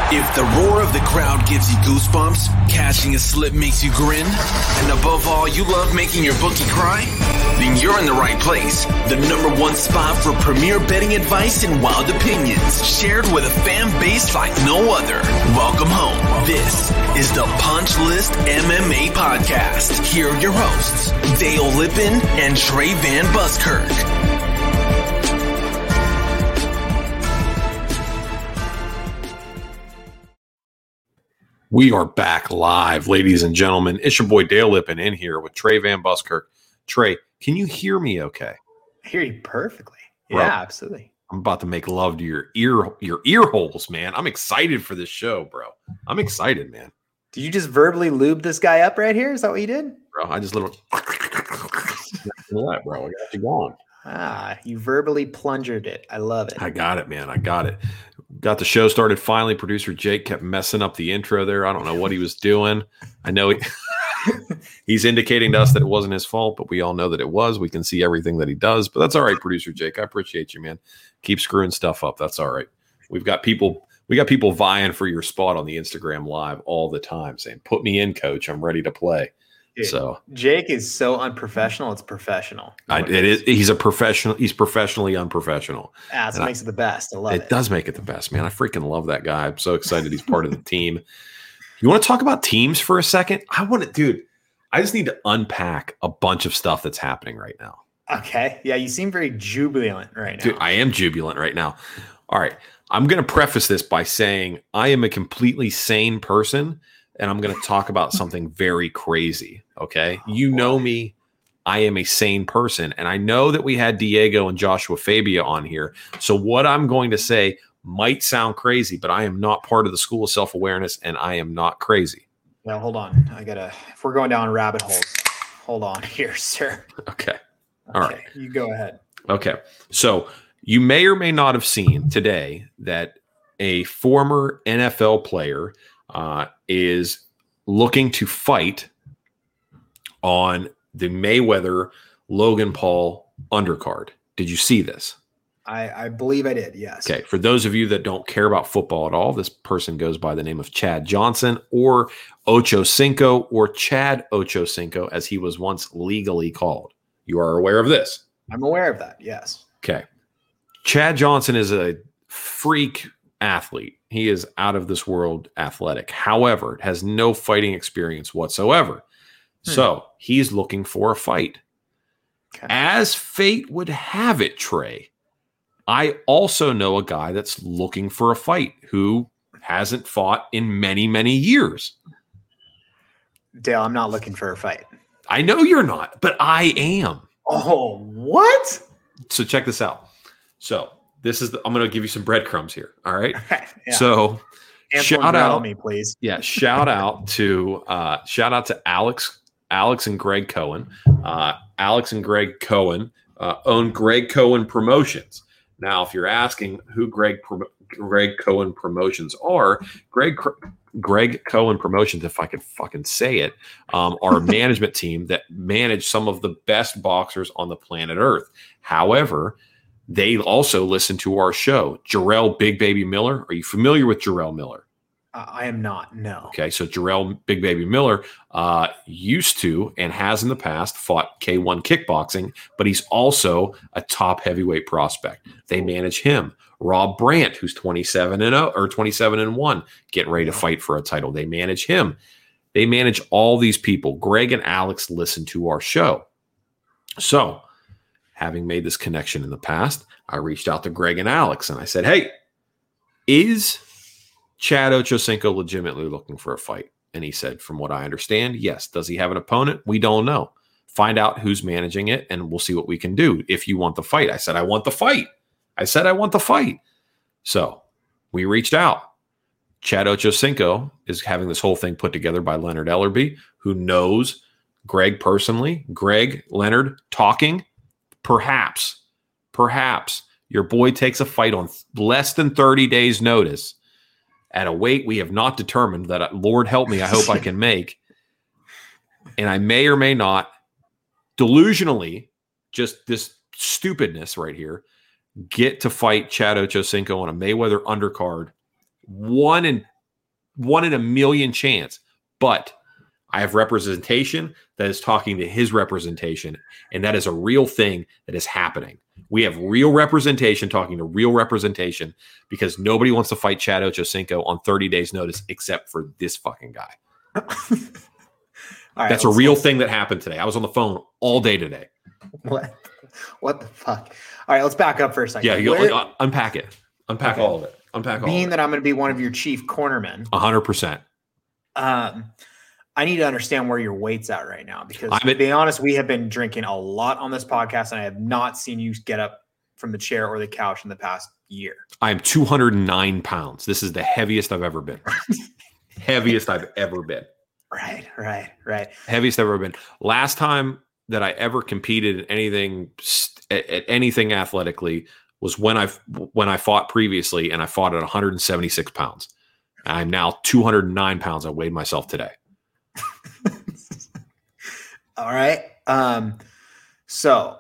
If the roar of the crowd gives you goosebumps, catching a slip makes you grin, and above all, you love making your bookie cry, then you're in the right place. The #1 spot for premier betting advice and wild opinions, shared with a fan base like no other. Welcome home. This is the Punch List MMA Podcast. Here are your hosts, Dale Lippin and Trey Van Buskirk. We are back live, ladies and gentlemen. It's your boy Dale Lippin in here with Trey Van Buskirk. Trey, can you hear me okay? I hear you perfectly. Bro, yeah, absolutely. I'm about to make love to your ear holes, man. I'm excited for this show, bro. I'm excited, man. Did you just verbally lube this guy up right here? Is that what you did? Bro, I just little that, bro. I got you going. You verbally plunged it. I love it. I got it, man. I got it. Got the show started finally. Producer Jake kept messing up the intro there. I don't know what he was doing. I know he's indicating to us that it wasn't his fault, but we all know that it was. We can see everything that he does, but that's all right, Producer Jake. I appreciate you, man. Keep screwing stuff up. That's all right. We got people vying for your spot on the Instagram Live all the time, saying, "Put me in, coach. I'm ready to play." Dude, so Jake is so unprofessional. It's professional. It is. He's a professional. He's professionally unprofessional. That's what makes it the best. I love it. It does make it the best, man. I freaking love that guy. I'm so excited he's part of the team. You want to talk about teams for a second? I just need to unpack a bunch of stuff that's happening right now. Okay. Yeah, you seem very jubilant right now. Dude, I am jubilant right now. All right. I'm going to preface this by saying I am a completely sane person, and I'm going to talk about something very crazy, okay? You know me. I am a sane person, and I know that we had Diego and Joshua Fabia on here, so what I'm going to say might sound crazy, but I am not part of the School of Self-Awareness, and I am not crazy. Now, hold on. If we're going down rabbit holes, hold on here, sir. Okay. All right. You go ahead. Okay. So you may or may not have seen today that a former NFL player is looking to fight on the Mayweather Logan Paul undercard. Did you see this? I believe I did, yes. Okay. For those of you that don't care about football at all, this person goes by the name of Chad Johnson or Ocho Cinco or Chad Ocho Cinco, as he was once legally called. You are aware of this? I'm aware of that, yes. Okay. Chad Johnson is a freak athlete. He is out of this world athletic. However, has no fighting experience whatsoever. So he's looking for a fight. Okay. As fate would have it, Trey, I also know a guy that's looking for a fight who hasn't fought in many, many years. Dale, I'm not looking for a fight. I know you're not, but I am. Oh, what? So check this out. So I'm going to give you some breadcrumbs here. All right. Yeah. So shout out me, please. Yeah. Shout out to Alex and Greg Cohen. Alex and Greg Cohen own Greg Cohen Promotions. Now, if you're asking who Greg Cohen Promotions are, Greg Cohen Promotions, if I could fucking say it, are a management team that manage some of the best boxers on the planet Earth. However, they also listen to our show. Jarrell Big Baby Miller. Are you familiar with Jarrell Miller? I am not, no. Okay, so Jarrell Big Baby Miller used to and has in the past fought K1 kickboxing, but he's also a top heavyweight prospect. They manage him. Rob Brandt, who's 27-0 or 27-1, getting ready to fight for a title. They manage him. They manage all these people. Greg and Alex listen to our show. So, having made this connection in the past, I reached out to Greg and Alex and I said, "Hey, is Chad Ochocinco legitimately looking for a fight?" And he said, "From what I understand, yes." Does he have an opponent? We don't know. Find out who's managing it, and we'll see what we can do if you want the fight. I said, I want the fight. So we reached out. Chad Ochocinco is having this whole thing put together by Leonard Ellerby, who knows Greg personally. Greg, Leonard, talking. Perhaps your boy takes a fight on less than 30 days' notice at a weight we have not determined that, Lord help me, I hope I can make. And I may or may not, delusionally, just this stupidness right here, get to fight Chad Ochocinco on a Mayweather undercard 1 in 1 in a million chance. But I have representation that is talking to his representation, and that is a real thing that is happening. We have real representation talking to real representation because nobody wants to fight Chad Ochocinco on 30 days notice except for this fucking guy. All right, that's a real thing that happened today. I was on the phone all day today. What the fuck? All right, let's back up for a second. Yeah, you unpack it. Unpack all of it. Unpack all of it. Being that I'm going to be one of your chief cornermen. 100%. I need to understand where your weight's at right now because to be honest, we have been drinking a lot on this podcast and I have not seen you get up from the chair or the couch in the past year. I am 209 pounds. This is the heaviest I've ever been. Heaviest I've ever been. Right. Heaviest I've ever been. Last time that I ever competed at anything athletically was when I fought previously, and I fought at 176 pounds. I'm now 209 pounds. I weighed myself today. All right. So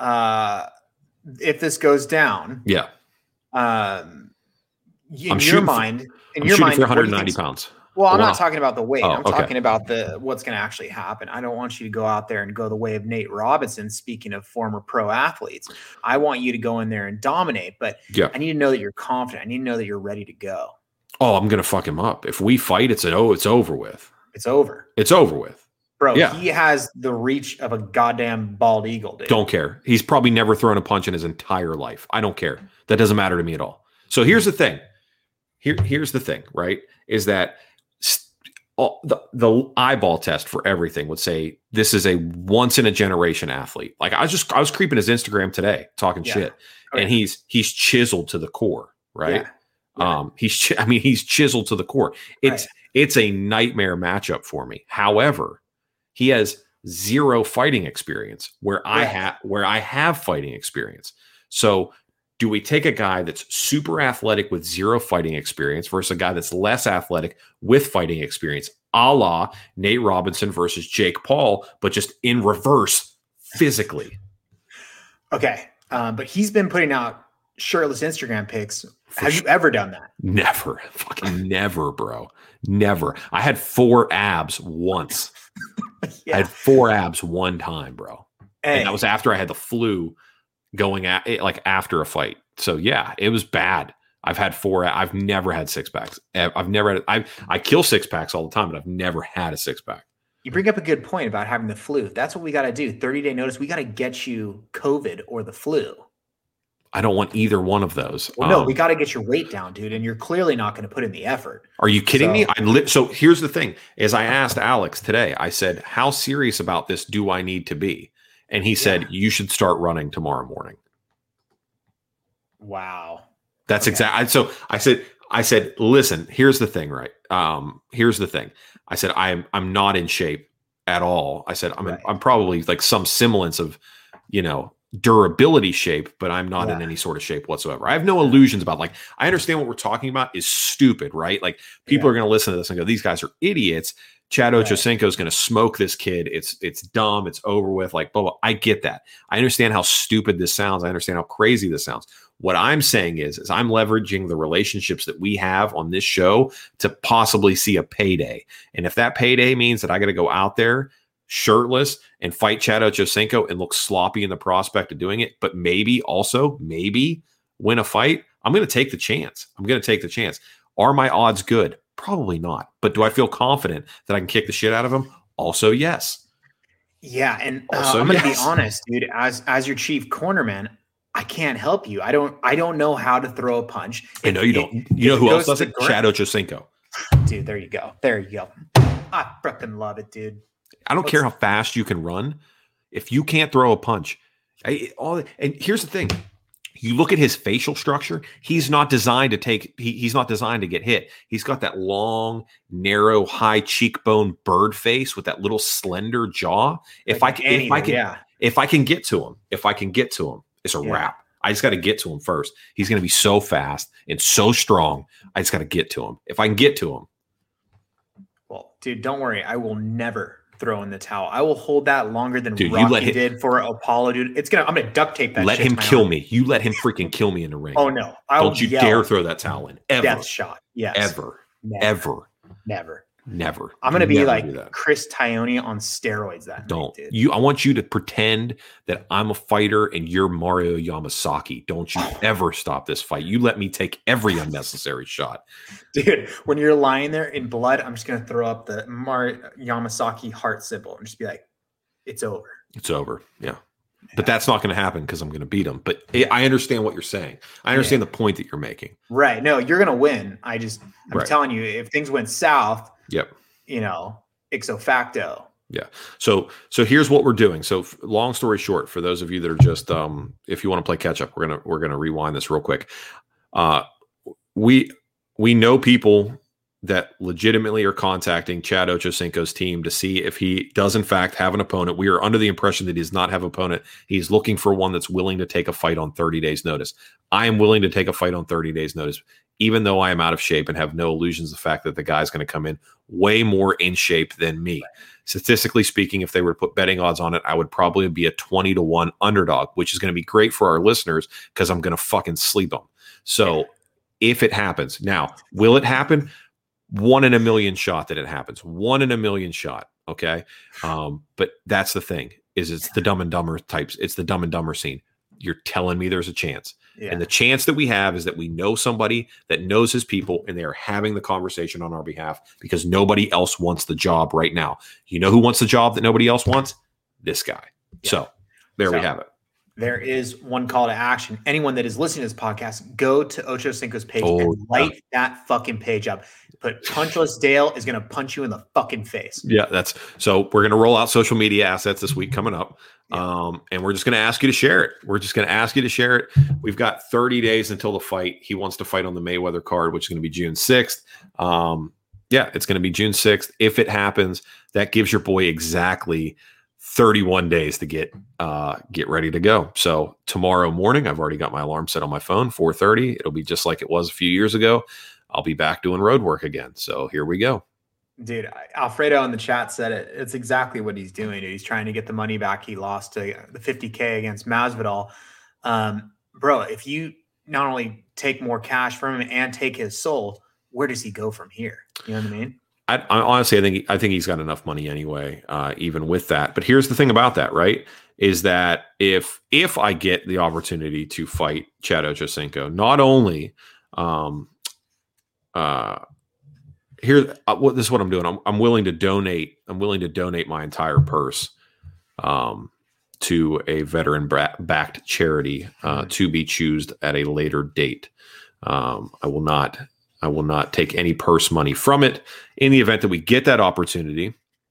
if this goes down, yeah. I'm shooting for 190 pounds. Well, I'm not talking about the weight. I'm okay. talking about what's going to actually happen. I don't want you to go out there and go the way of Nate Robinson. Speaking of former pro athletes, I want you to go in there and dominate. But I need to know that you're confident. I need to know that you're ready to go. Oh, I'm going to fuck him up. If we fight, it's over with. It's over. It's over with. Bro, he has the reach of a goddamn bald eagle, dude. Don't care. He's probably never thrown a punch in his entire life. I don't care. That doesn't matter to me at all. So here's the thing. Here's the thing, right? Is that the eyeball test for everything would say this is a once in a generation athlete. Like I was creeping his Instagram today talking shit, and he's chiseled to the core, right? Yeah. He's chiseled to the core. It's a nightmare matchup for me. However, he has zero fighting experience where I have fighting experience. So do we take a guy that's super athletic with zero fighting experience versus a guy that's less athletic with fighting experience, a la Nate Robinson versus Jake Paul, but just in reverse physically? Okay. But he's been putting out shirtless Instagram pics. Have you ever done that? Never. Fucking never, bro. Never. I had 4 abs once. I had 4 abs one time, bro. Hey. And that was after I had the flu going at it, like after a fight. So yeah, it was bad. I've had 4. I've never had 6-packs. I've never had, I kill 6-packs all the time, but I've never had a 6-pack. You bring up a good point about having the flu. That's what we got to do. 30-day notice. We got to get you COVID or the flu. I don't want either one of those. Well, no, we got to get your weight down, dude. And you're clearly not going to put in the effort. Are you kidding me? So here's the thing is I asked Alex today, I said, how serious about this do I need to be? And he said, you should start running tomorrow morning. Wow. That's exactly. So I said, listen, here's the thing, right? Here's the thing. I said, I'm not in shape at all. I said, I'm probably like some semblance of, durability shape, but I'm not in any sort of shape whatsoever. I have no illusions about, like, I understand what we're talking about is stupid, right? Like people are going to listen to this and go, these guys are idiots. Chad Ochocinco is going to smoke this kid. It's dumb. It's over with. Like, blah, blah. I get that. I understand how stupid this sounds. I understand how crazy this sounds. What I'm saying is I'm leveraging the relationships that we have on this show to possibly see a payday. And if that payday means that I got to go out there shirtless and fight Chad Ochocinco and look sloppy in the prospect of doing it, but maybe win a fight, I'm going to take the chance. Are my odds good? Probably not. But do I feel confident that I can kick the shit out of him? Also, yes. Yeah, and I'm going to be honest, dude. As your chief cornerman, I can't help you. I don't know how to throw a punch. I know you don't. You know who else does it? Chad Ochocinco. Dude, there you go. I freaking love it, dude. I don't care how fast you can run. If you can't throw a punch, and here's the thing. You look at his facial structure. He's not designed to he's not designed to get hit. He's got that long, narrow, high cheekbone bird face with that little slender jaw. If I can get to him, it's a wrap. I just got to get to him first. He's going to be so fast and so strong. I just got to get to him. If I can get to him. Well, dude, don't worry. I will never throw in the towel. I will hold that longer than Rocky did for Apollo, dude. I'm gonna duct tape that. Let him kill me. You let him freaking kill me in the ring. Oh no! Don't you dare throw that towel in. Ever. Death shot. Yes. Ever. Never. I'm going to be like Chris Tognoni on steroids that Don't. night, dude. I want you to pretend that I'm a fighter and you're Mario Yamasaki. Don't you ever stop this fight. You let me take every unnecessary shot. Dude, when you're lying there in blood, I'm just going to throw up the Mario Yamasaki heart symbol and just be like, it's over. It's over. Yeah. But that's not going to happen because I'm going to beat him. But I understand what you're saying. I understand the point that you're making. Right. No, you're going to win. I'm telling you, if things went south, ipso facto. Yeah. So here's what we're doing. So long story short, for those of you that are just, if you want to play catch up, we're going to rewind this real quick. We know people that legitimately are contacting Chad Ochocinco's team to see if he does in fact have an opponent. We are under the impression that he does not have an opponent. He's looking for one that's willing to take a fight on 30 days notice. I am willing to take a fight on 30 days notice, even though I am out of shape and have no illusions of the fact that the guy's going to come in way more in shape than me. Statistically speaking, if they were to put betting odds on it, I would probably be a 20-1 underdog, which is going to be great for our listeners because I'm going to fucking sleep them. So if it happens, now, will it happen? 1 in a million shot that it happens. 1 in a million shot. Okay. But that's the thing is it's the Dumb and Dumber types. It's the Dumb and Dumber scene. You're telling me there's a chance. Yeah. And the chance that we have is that we know somebody that knows his people and they are having the conversation on our behalf because nobody else wants the job right now. You know who wants the job that nobody else wants? This guy. Yeah. So we have it. There is one call to action. Anyone that is listening to this podcast, go to Ochocinco's page and light that fucking page up. But Punchless Dale is going to punch you in the fucking face. Yeah, so we're going to roll out social media assets this week coming up. Yeah. And we're just going to ask you to share it. We're just going to ask you to share it. We've got 30 days until the fight. He wants to fight on the Mayweather card, which is going to be June 6th. It's going to be June 6th. If it happens, that gives your boy exactly 31 days to get ready to go. So tomorrow morning, I've already got my alarm set on my phone, 4:30. It'll be just like it was a few years ago. I'll be back doing road work again. So here we go. Dude, Alfredo in the chat said it. It's exactly what he's doing. Dude. He's trying to get the money back. He lost to the 50K against Masvidal. Bro, if you not only take more cash from him and take his soul, where does he go from here? You know what I mean? I honestly, I think he's got enough money anyway, even with that. But here's the thing about that, right? Is that if I get the opportunity to fight Chad Ochocinco, not only this is what I'm doing. I'm willing to donate. I'm willing to donate my entire purse to a veteran-backed charity to be chosen at a later date. I will not take any purse money from it in the event that we get that opportunity.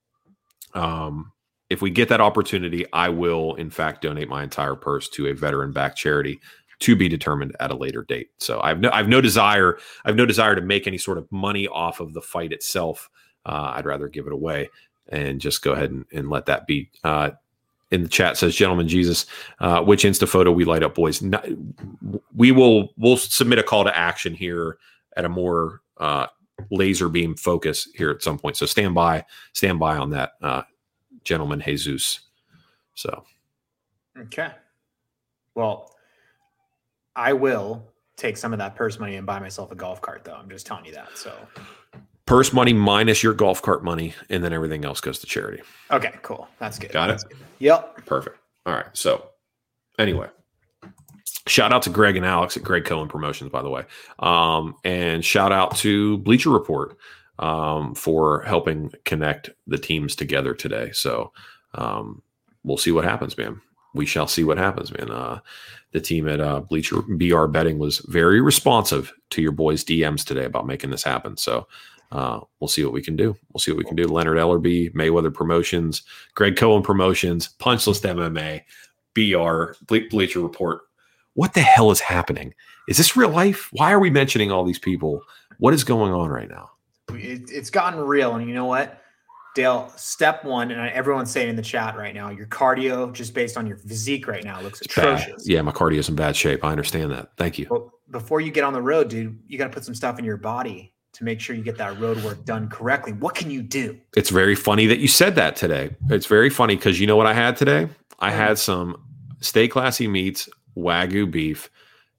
If we get that opportunity, I will in fact donate my entire purse to a veteran-backed charity to be determined at a later date. So I've no desire to make any sort of money off of the fight itself. I'd rather give it away and just go ahead and let that be. In the chat says, Gentleman Jesus, which Insta photo we light up, boys? We'll submit a call to action here at a more laser beam focus here at some point. So stand by on that, Gentleman Jesus. So, okay. Well, I will take some of that purse money and buy myself a golf cart, though. I'm just telling you that. So, purse money minus your golf cart money, and then everything else goes to charity. Okay, cool. That's good. Got it? Good. Yep. Perfect. All right. So, anyway. Shout out to Greg and Alex at Greg Cohen Promotions, by the way. And shout out to Bleacher Report for helping connect the teams together today. So we'll see what happens, man. We shall see what happens, man. The team at Bleacher BR Betting was very responsive to your boys' DMs today about making this happen. So we'll see what we can do. Leonard Ellerby, Mayweather Promotions, Greg Cohen Promotions, Punchless MMA, BR, Bleacher Report. What the hell is happening? Is this real life? Why are we mentioning all these people? What is going on right now? It's gotten real. And you know what, Dale, step one, and everyone's saying in the chat right now, your cardio, just based on your physique right now, looks atrocious. Bad. Yeah, my cardio is in bad shape. I understand that. Thank you. But before you get on the road, dude, you got to put some stuff in your body to make sure you get that road work done correctly. What can you do? It's very funny that you said that today. It's very funny because you know what I had today? I had some Stay Classy Meats Wagyu beef,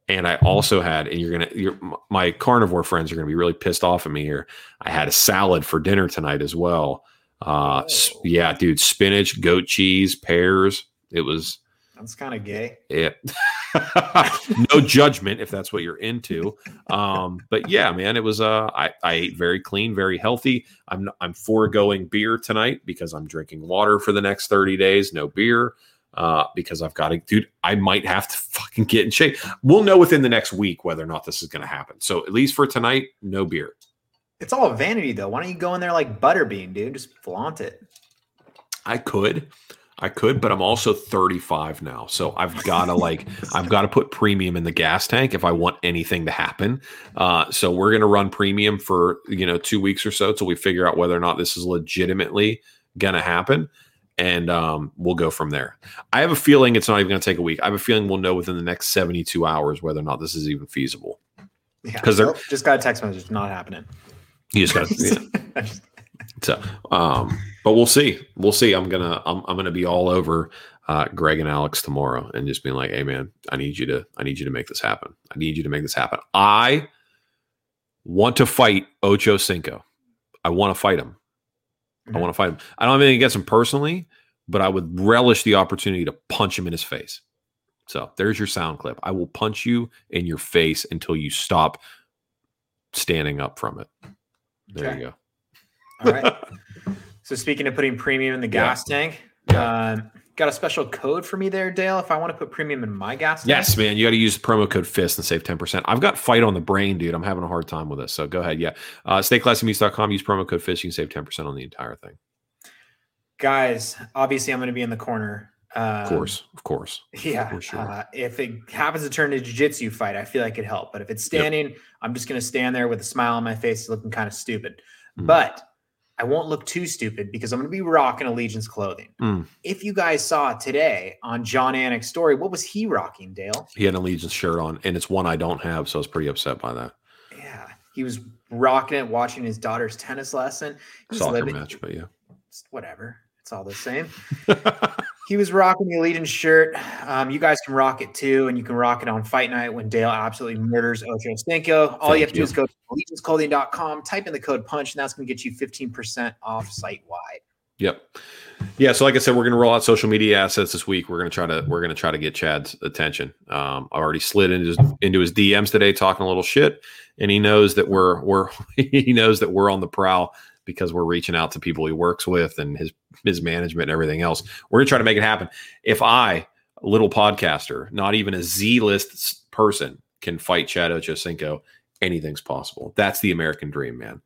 And I also had, and my carnivore friends are gonna be really pissed off at me here. I had a salad for dinner tonight as well. Yeah, dude, spinach, goat cheese, pears. That's kind of gay. Yeah. No judgment if that's what you're into. But yeah, man, it was I ate very clean, very healthy. I'm foregoing beer tonight because I'm drinking water for the next 30 days, no beer. Because I've got to, dude, I might have to fucking get in shape. We'll know within the next week whether or not this is going to happen. So at least for tonight, no beer. It's all vanity though. Why don't you go in there like Butterbean, dude? Just flaunt it. I could, but I'm also 35 now. So I've got to put premium in the gas tank if I want anything to happen. So we're going to run premium for, 2 weeks or so till we figure out whether or not this is legitimately going to happen. And we'll go from there. I have a feeling it's not even going to take a week. I have a feeling we'll know within the next 72 hours whether or not this is even feasible. Yeah, because just got a text message, not happening. You just got to. So, but we'll see. We'll see. I'm gonna be all over Greg and Alex tomorrow and just being like, "Hey, man, I need you to make this happen. I need you to make this happen. I want to fight Ocho Cinco. I want to fight him. I want to fight him. I don't have anything against him personally, but I would relish the opportunity to punch him in his face. So there's your sound clip. I will punch you in your face until you stop standing up from it. There you go. All right. So speaking of putting premium in the gas tank, got a special code for me there, Dale, if I want to put premium in my gas tank? Yes, man. You got to use the promo code FIST and save 10%. I've got fight on the brain, dude. I'm having a hard time with this. So go ahead. Yeah. StayClassyMeats.com. Use promo code FIST. You can save 10% on the entire thing. Guys, obviously I'm going to be in the corner. Of course. Yeah. For sure. If it happens to turn into a jiu-jitsu fight, I feel like it could help. But if it's standing, I'm just going to stand there with a smile on my face looking kind of stupid. But I won't look too stupid because I'm going to be rocking Allegiance clothing. If you guys saw today on John Anik's story, what was he rocking, Dale? He had an Allegiance shirt on, and it's one I don't have, so I was pretty upset by that. Yeah. He was rocking it, watching his daughter's tennis lesson. Soccer match, but yeah. Whatever. It's all the same. He was rocking the Allegiance shirt. You guys can rock it too, and you can rock it on fight night when Dale absolutely murders Ocho Cinco. All you have to do is go to allegianceclothing.com, type in the code PUNCH, and that's going to get you 15% off site-wide. Yep. Yeah. So like I said, we're going to roll out social media assets this week. We're going to try to get Chad's attention. I already slid into his DMs today, talking a little shit, and he knows that we're on the prowl because we're reaching out to people he works with and his management and everything else. We're going to try to make it happen. If I, a little podcaster, not even a Z-list person, can fight Chad Ochocinco, anything's possible. That's the American dream, man.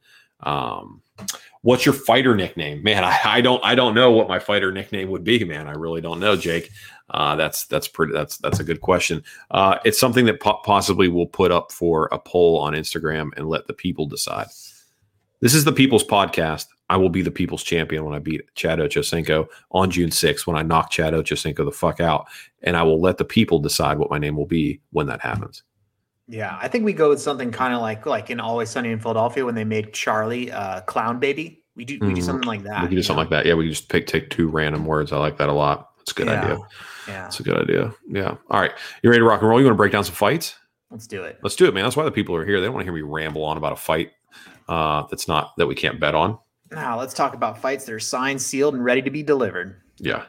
What's your fighter nickname, man? I don't know what my fighter nickname would be, man. I really don't know, Jake. That's a good question. It's something that possibly we'll put up for a poll on Instagram and let the people decide. This is the People's Podcast. I will be the People's Champion when I beat Chad Ochocinco on June 6th, when I knock Chad Ochocinco the fuck out, and I will let the people decide what my name will be when that happens. Yeah, I think we go with something kind of like in Always Sunny in Philadelphia when they made Charlie Clown Baby. We do something like that. We can do something like that. Yeah, we can just take two random words. I like that a lot. That's a good idea. Yeah, it's a good idea. Yeah. All right, you ready to rock and roll? You want to break down some fights? Let's do it. Let's do it, man. That's why the people are here. They don't want to hear me ramble on about a fight that we can't bet on. Now let's talk about fights that are signed, sealed, and ready to be delivered. Yeah.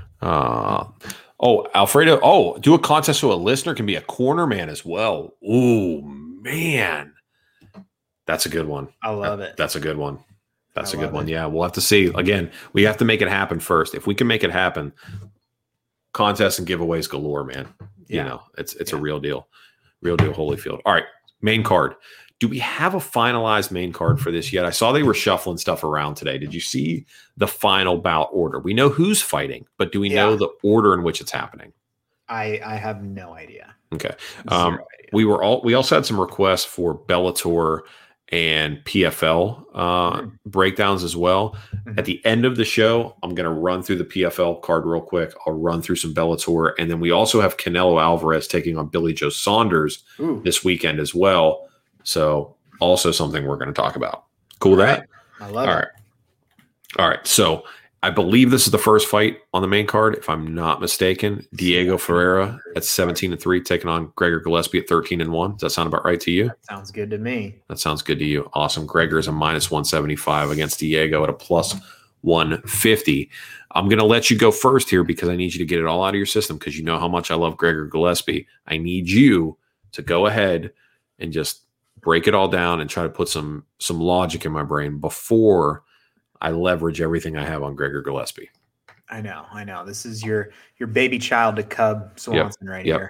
Alfredo. Oh, do a contest so a listener can be a corner man as well. Oh man, that's a good one. I love it. That's a good one. That's a good one. Yeah, we'll have to see. Again, we have to make it happen first. If we can make it happen, contests and giveaways galore, man. Yeah. You know, it's a real deal. Real deal, Holyfield. All right, main card. Do we have a finalized main card for this yet? I saw they were shuffling stuff around today. Did you see the final bout order? We know who's fighting, but do we know the order in which it's happening? I have no idea. Okay. Zero idea. We also had some requests for Bellator and PFL breakdowns as well. At the end of the show, I'm going to run through the PFL card real quick. I'll run through some Bellator, and then we also have Canelo Alvarez taking on Billy Joe Saunders this weekend as well. So also something we're going to talk about. Cool with that? I love it. All right. So I believe this is the first fight on the main card, if I'm not mistaken. Diego Ferreira at 17-3, taking on Gregor Gillespie at 13-1. Does that sound about right to you? That sounds good to me. That sounds good to you. Awesome. Gregor is a -175 against Diego at a +150. I'm going to let you go first here because I need you to get it all out of your system because you know how much I love Gregor Gillespie. I need you to go ahead and just break it all down and try to put some logic in my brain before I leverage everything I have on Gregor Gillespie. I know. This is your baby child to Cub Swanson here.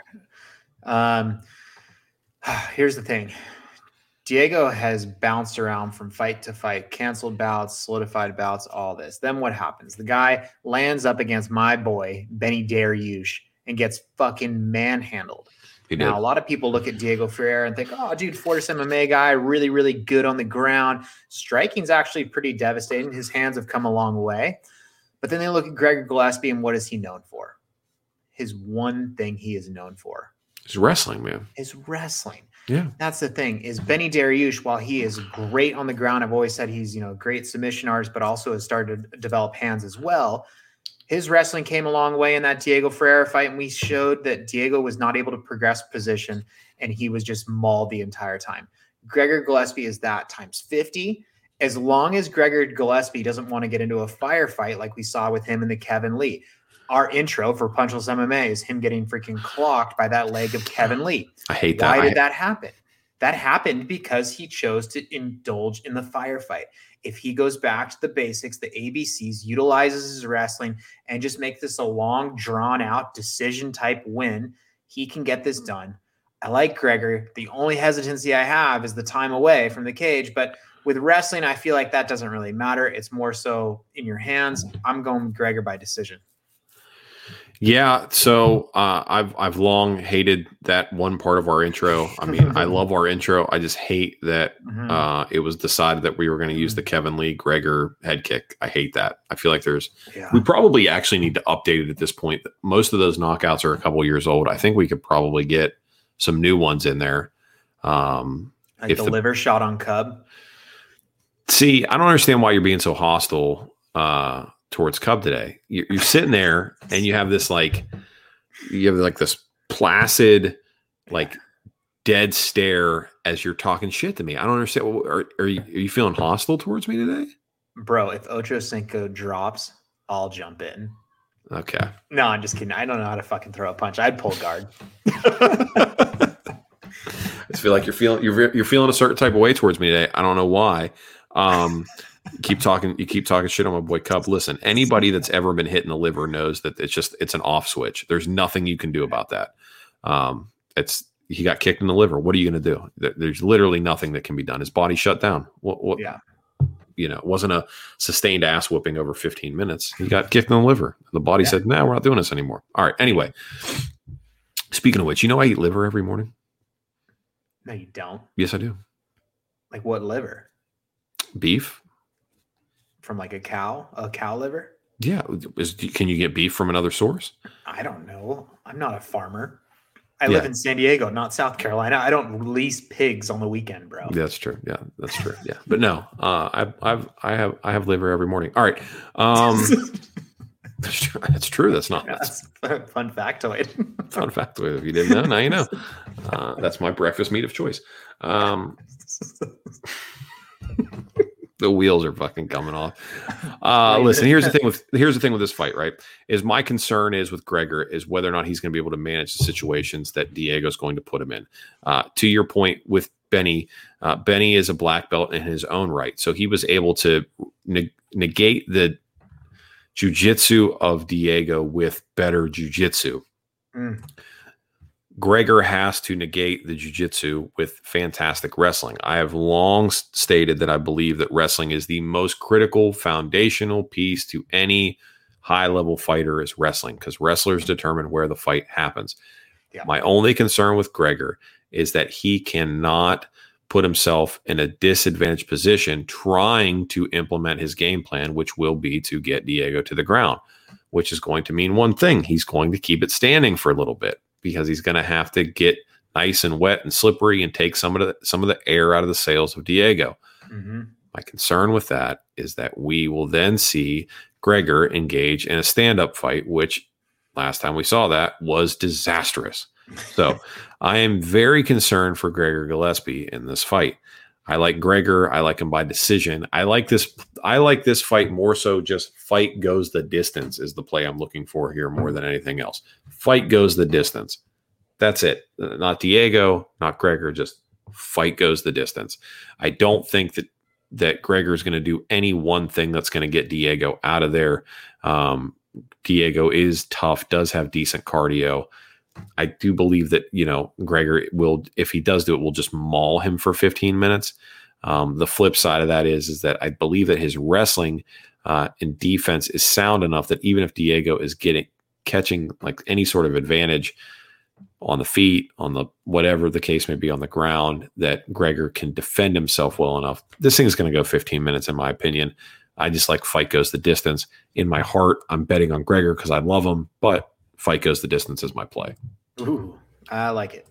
Here's the thing. Diego has bounced around from fight to fight, canceled bouts, solidified bouts, all this. Then what happens? The guy lands up against my boy, Benny Dariush, and gets fucking manhandled. Now, a lot of people look at Diego Ferreira and think, oh, dude, Fortis MMA guy, really, really good on the ground. Striking's actually pretty devastating. His hands have come a long way. But then they look at Gregor Gillespie, and what is he known for? His one thing he is known for. His wrestling, man. His wrestling. Yeah. That's the thing, is Benny Dariush, while he is great on the ground, I've always said he's, a great submission artist, but also has started to develop hands as well. His wrestling came a long way in that Diego Ferreira fight, and we showed that Diego was not able to progress position, and he was just mauled the entire time. Gregor Gillespie is that times 50. As long as Gregor Gillespie doesn't want to get into a firefight like we saw with him and the Kevin Lee. Our intro for Punchless MMA is him getting freaking clocked by that leg of Kevin Lee. I hate that. Why did that happen? That happened because he chose to indulge in the firefight. If he goes back to the basics, the ABCs, utilizes his wrestling, and just make this a long, drawn-out decision-type win, he can get this done. I like Gregor. The only hesitancy I have is the time away from the cage, but with wrestling, I feel like that doesn't really matter. It's more so in your hands. I'm going with Gregor by decision. Yeah, so I've long hated that one part of our intro. I mean, I love our intro. I just hate that it was decided that we were going to use the Kevin Lee Gregor head kick. I hate that. I feel like we probably actually need to update it at this point. Most of those knockouts are a couple years old. I think we could probably get some new ones in there. Like the liver shot on Cub. See, I don't understand why you're being so hostile towards Cub today. You're sitting there and you have this this placid, dead stare as you're talking shit to me. I don't understand. Are you feeling hostile towards me today? Bro, if Ocho Cinco drops, I'll jump in. Okay. No, I'm just kidding. I don't know how to fucking throw a punch. I'd pull guard. I just feel like you're feeling a certain type of way towards me today. I don't know why. You keep talking shit on my boy Cub. Listen, anybody that's ever been hit in the liver knows that it's an off switch. There's nothing you can do about that. He got kicked in the liver. What are you going to do? There's literally nothing that can be done. His body shut down. What? Yeah. It wasn't a sustained ass whooping over 15 minutes. He got kicked in the liver. The body said, "No, we're not doing this anymore." All right. Anyway, speaking of which, I eat liver every morning. No, you don't. Yes, I do. Like what liver? Beef. From a cow liver? Yeah. Can you get beef from another source? I don't know. I'm not a farmer. I live in San Diego, not South Carolina. I don't release pigs on the weekend, bro. That's true. Yeah, that's true. Yeah, but no, I have liver every morning. All right. That's true. That's not. That's a fun factoid. Fun factoid. If you didn't know, now you know. That's my breakfast meat of choice. The wheels are fucking coming off. Listen, here's the thing with this fight, right? Is my concern is with Gregor is whether or not he's going to be able to manage the situations that Diego's going to put him in. To your point with Benny, Benny is a black belt in his own right, so he was able to negate the jiu-jitsu of Diego with better jiu-jitsu. Gregor has to negate the jiu-jitsu with fantastic wrestling. I have long stated that I believe that wrestling is the most critical foundational piece to any high-level fighter is wrestling, because wrestlers determine where the fight happens. Yeah. My only concern with Gregor is that he cannot put himself in a disadvantaged position trying to implement his game plan, which will be to get Diego to the ground, which is going to mean one thing. He's going to keep it standing for a little bit, because he's going to have to get nice and wet and slippery and take some of the air out of the sails of Diego. Mm-hmm. My concern with that is that we will then see Gregor engage in a stand-up fight, which last time we saw that was disastrous. So I am very concerned for Gregor Gillespie in this fight. I like Gregor. I like him by decision. I like this fight more so just fight goes the distance is the play I'm looking for here more than anything else. Fight goes the distance. That's it. Not Diego, not Gregor, just fight goes the distance. I don't think that Gregor is going to do any one thing that's going to get Diego out of there. Diego is tough, does have decent cardio. I do believe that, Gregor will, if he does do it, will just maul him for 15 minutes. The flip side of that is that I believe that his wrestling and defense is sound enough that even if Diego is catching like any sort of advantage on the feet, on the whatever the case may be on the ground, that Gregor can defend himself well enough. This thing is going to go 15 minutes, in my opinion. I just like fight goes the distance. In my heart, I'm betting on Gregor because I love him, but fight goes the distance is my play. Ooh, I like it.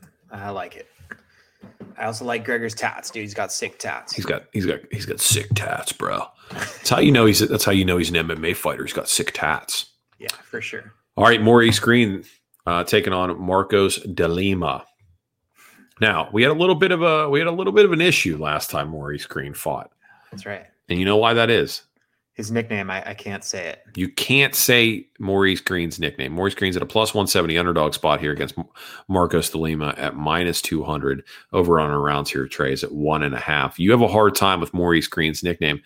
I also like Gregor's tats, dude. He's got sick tats. He's got sick tats, bro. That's how you know he's an MMA fighter. He's got sick tats. Yeah, for sure. All right, Maurice Green taking on Marcos de Lima. Now, we had a little bit of an issue last time Maurice Green fought. That's right. And you know why that is? His nickname, I can't say it. You can't say Maurice Green's nickname. Maurice Green's at a plus 170 underdog spot here against Marcos de Lima at minus 200. Over on our rounds here, Trey's at 1.5. You have a hard time with Maurice Green's nickname.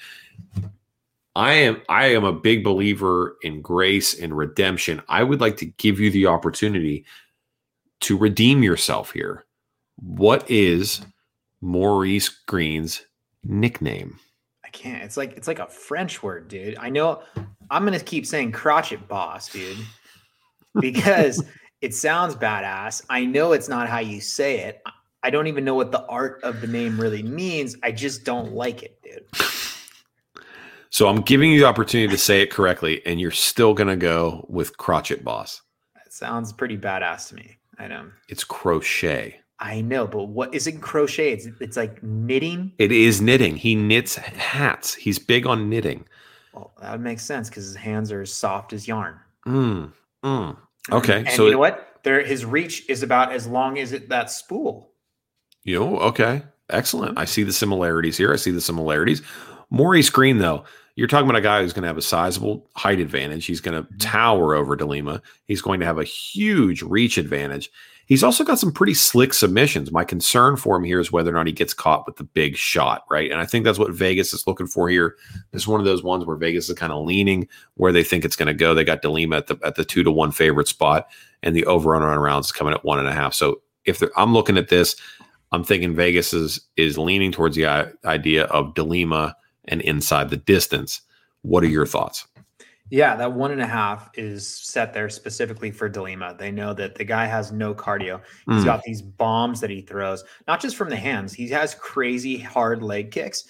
I am a big believer in grace and redemption. I would like to give you the opportunity to redeem yourself here. What is Maurice Green's nickname? I can't. It's like a French word, dude. I know I'm going to keep saying crotchet boss, dude, because it sounds badass. I know it's not how you say it. I don't even know what the art of the name really means. I just don't like it, dude. So I'm giving you the opportunity to say it correctly, and you're still going to go with crotchet boss. That sounds pretty badass to me. I know. It's crochet. I know, but what is it? Crochet? It's like knitting. It is knitting. He knits hats. He's big on knitting. Well, that would make sense because his hands are as soft as yarn. Okay, and so you know what? His reach is about as long as that spool. Okay, excellent. I see the similarities here. Maurice Green, though, you're talking about a guy who's going to have a sizable height advantage. He's going to tower over de Lima. He's going to have a huge reach advantage. He's also got some pretty slick submissions. My concern for him here is whether or not he gets caught with the big shot, right? And I think that's what Vegas is looking for here. This is one of those ones where Vegas is kind of leaning where they think it's going to go. They got de Lima at the 2-1 favorite spot, and the over on rounds is coming at 1.5. So I'm looking at this, I'm thinking Vegas is leaning towards the idea of de Lima and inside the distance. What are your thoughts? Yeah, that 1.5 is set there specifically for de Lima. They know that the guy has no cardio. He's got these bombs that he throws, not just from the hands. He has crazy hard leg kicks.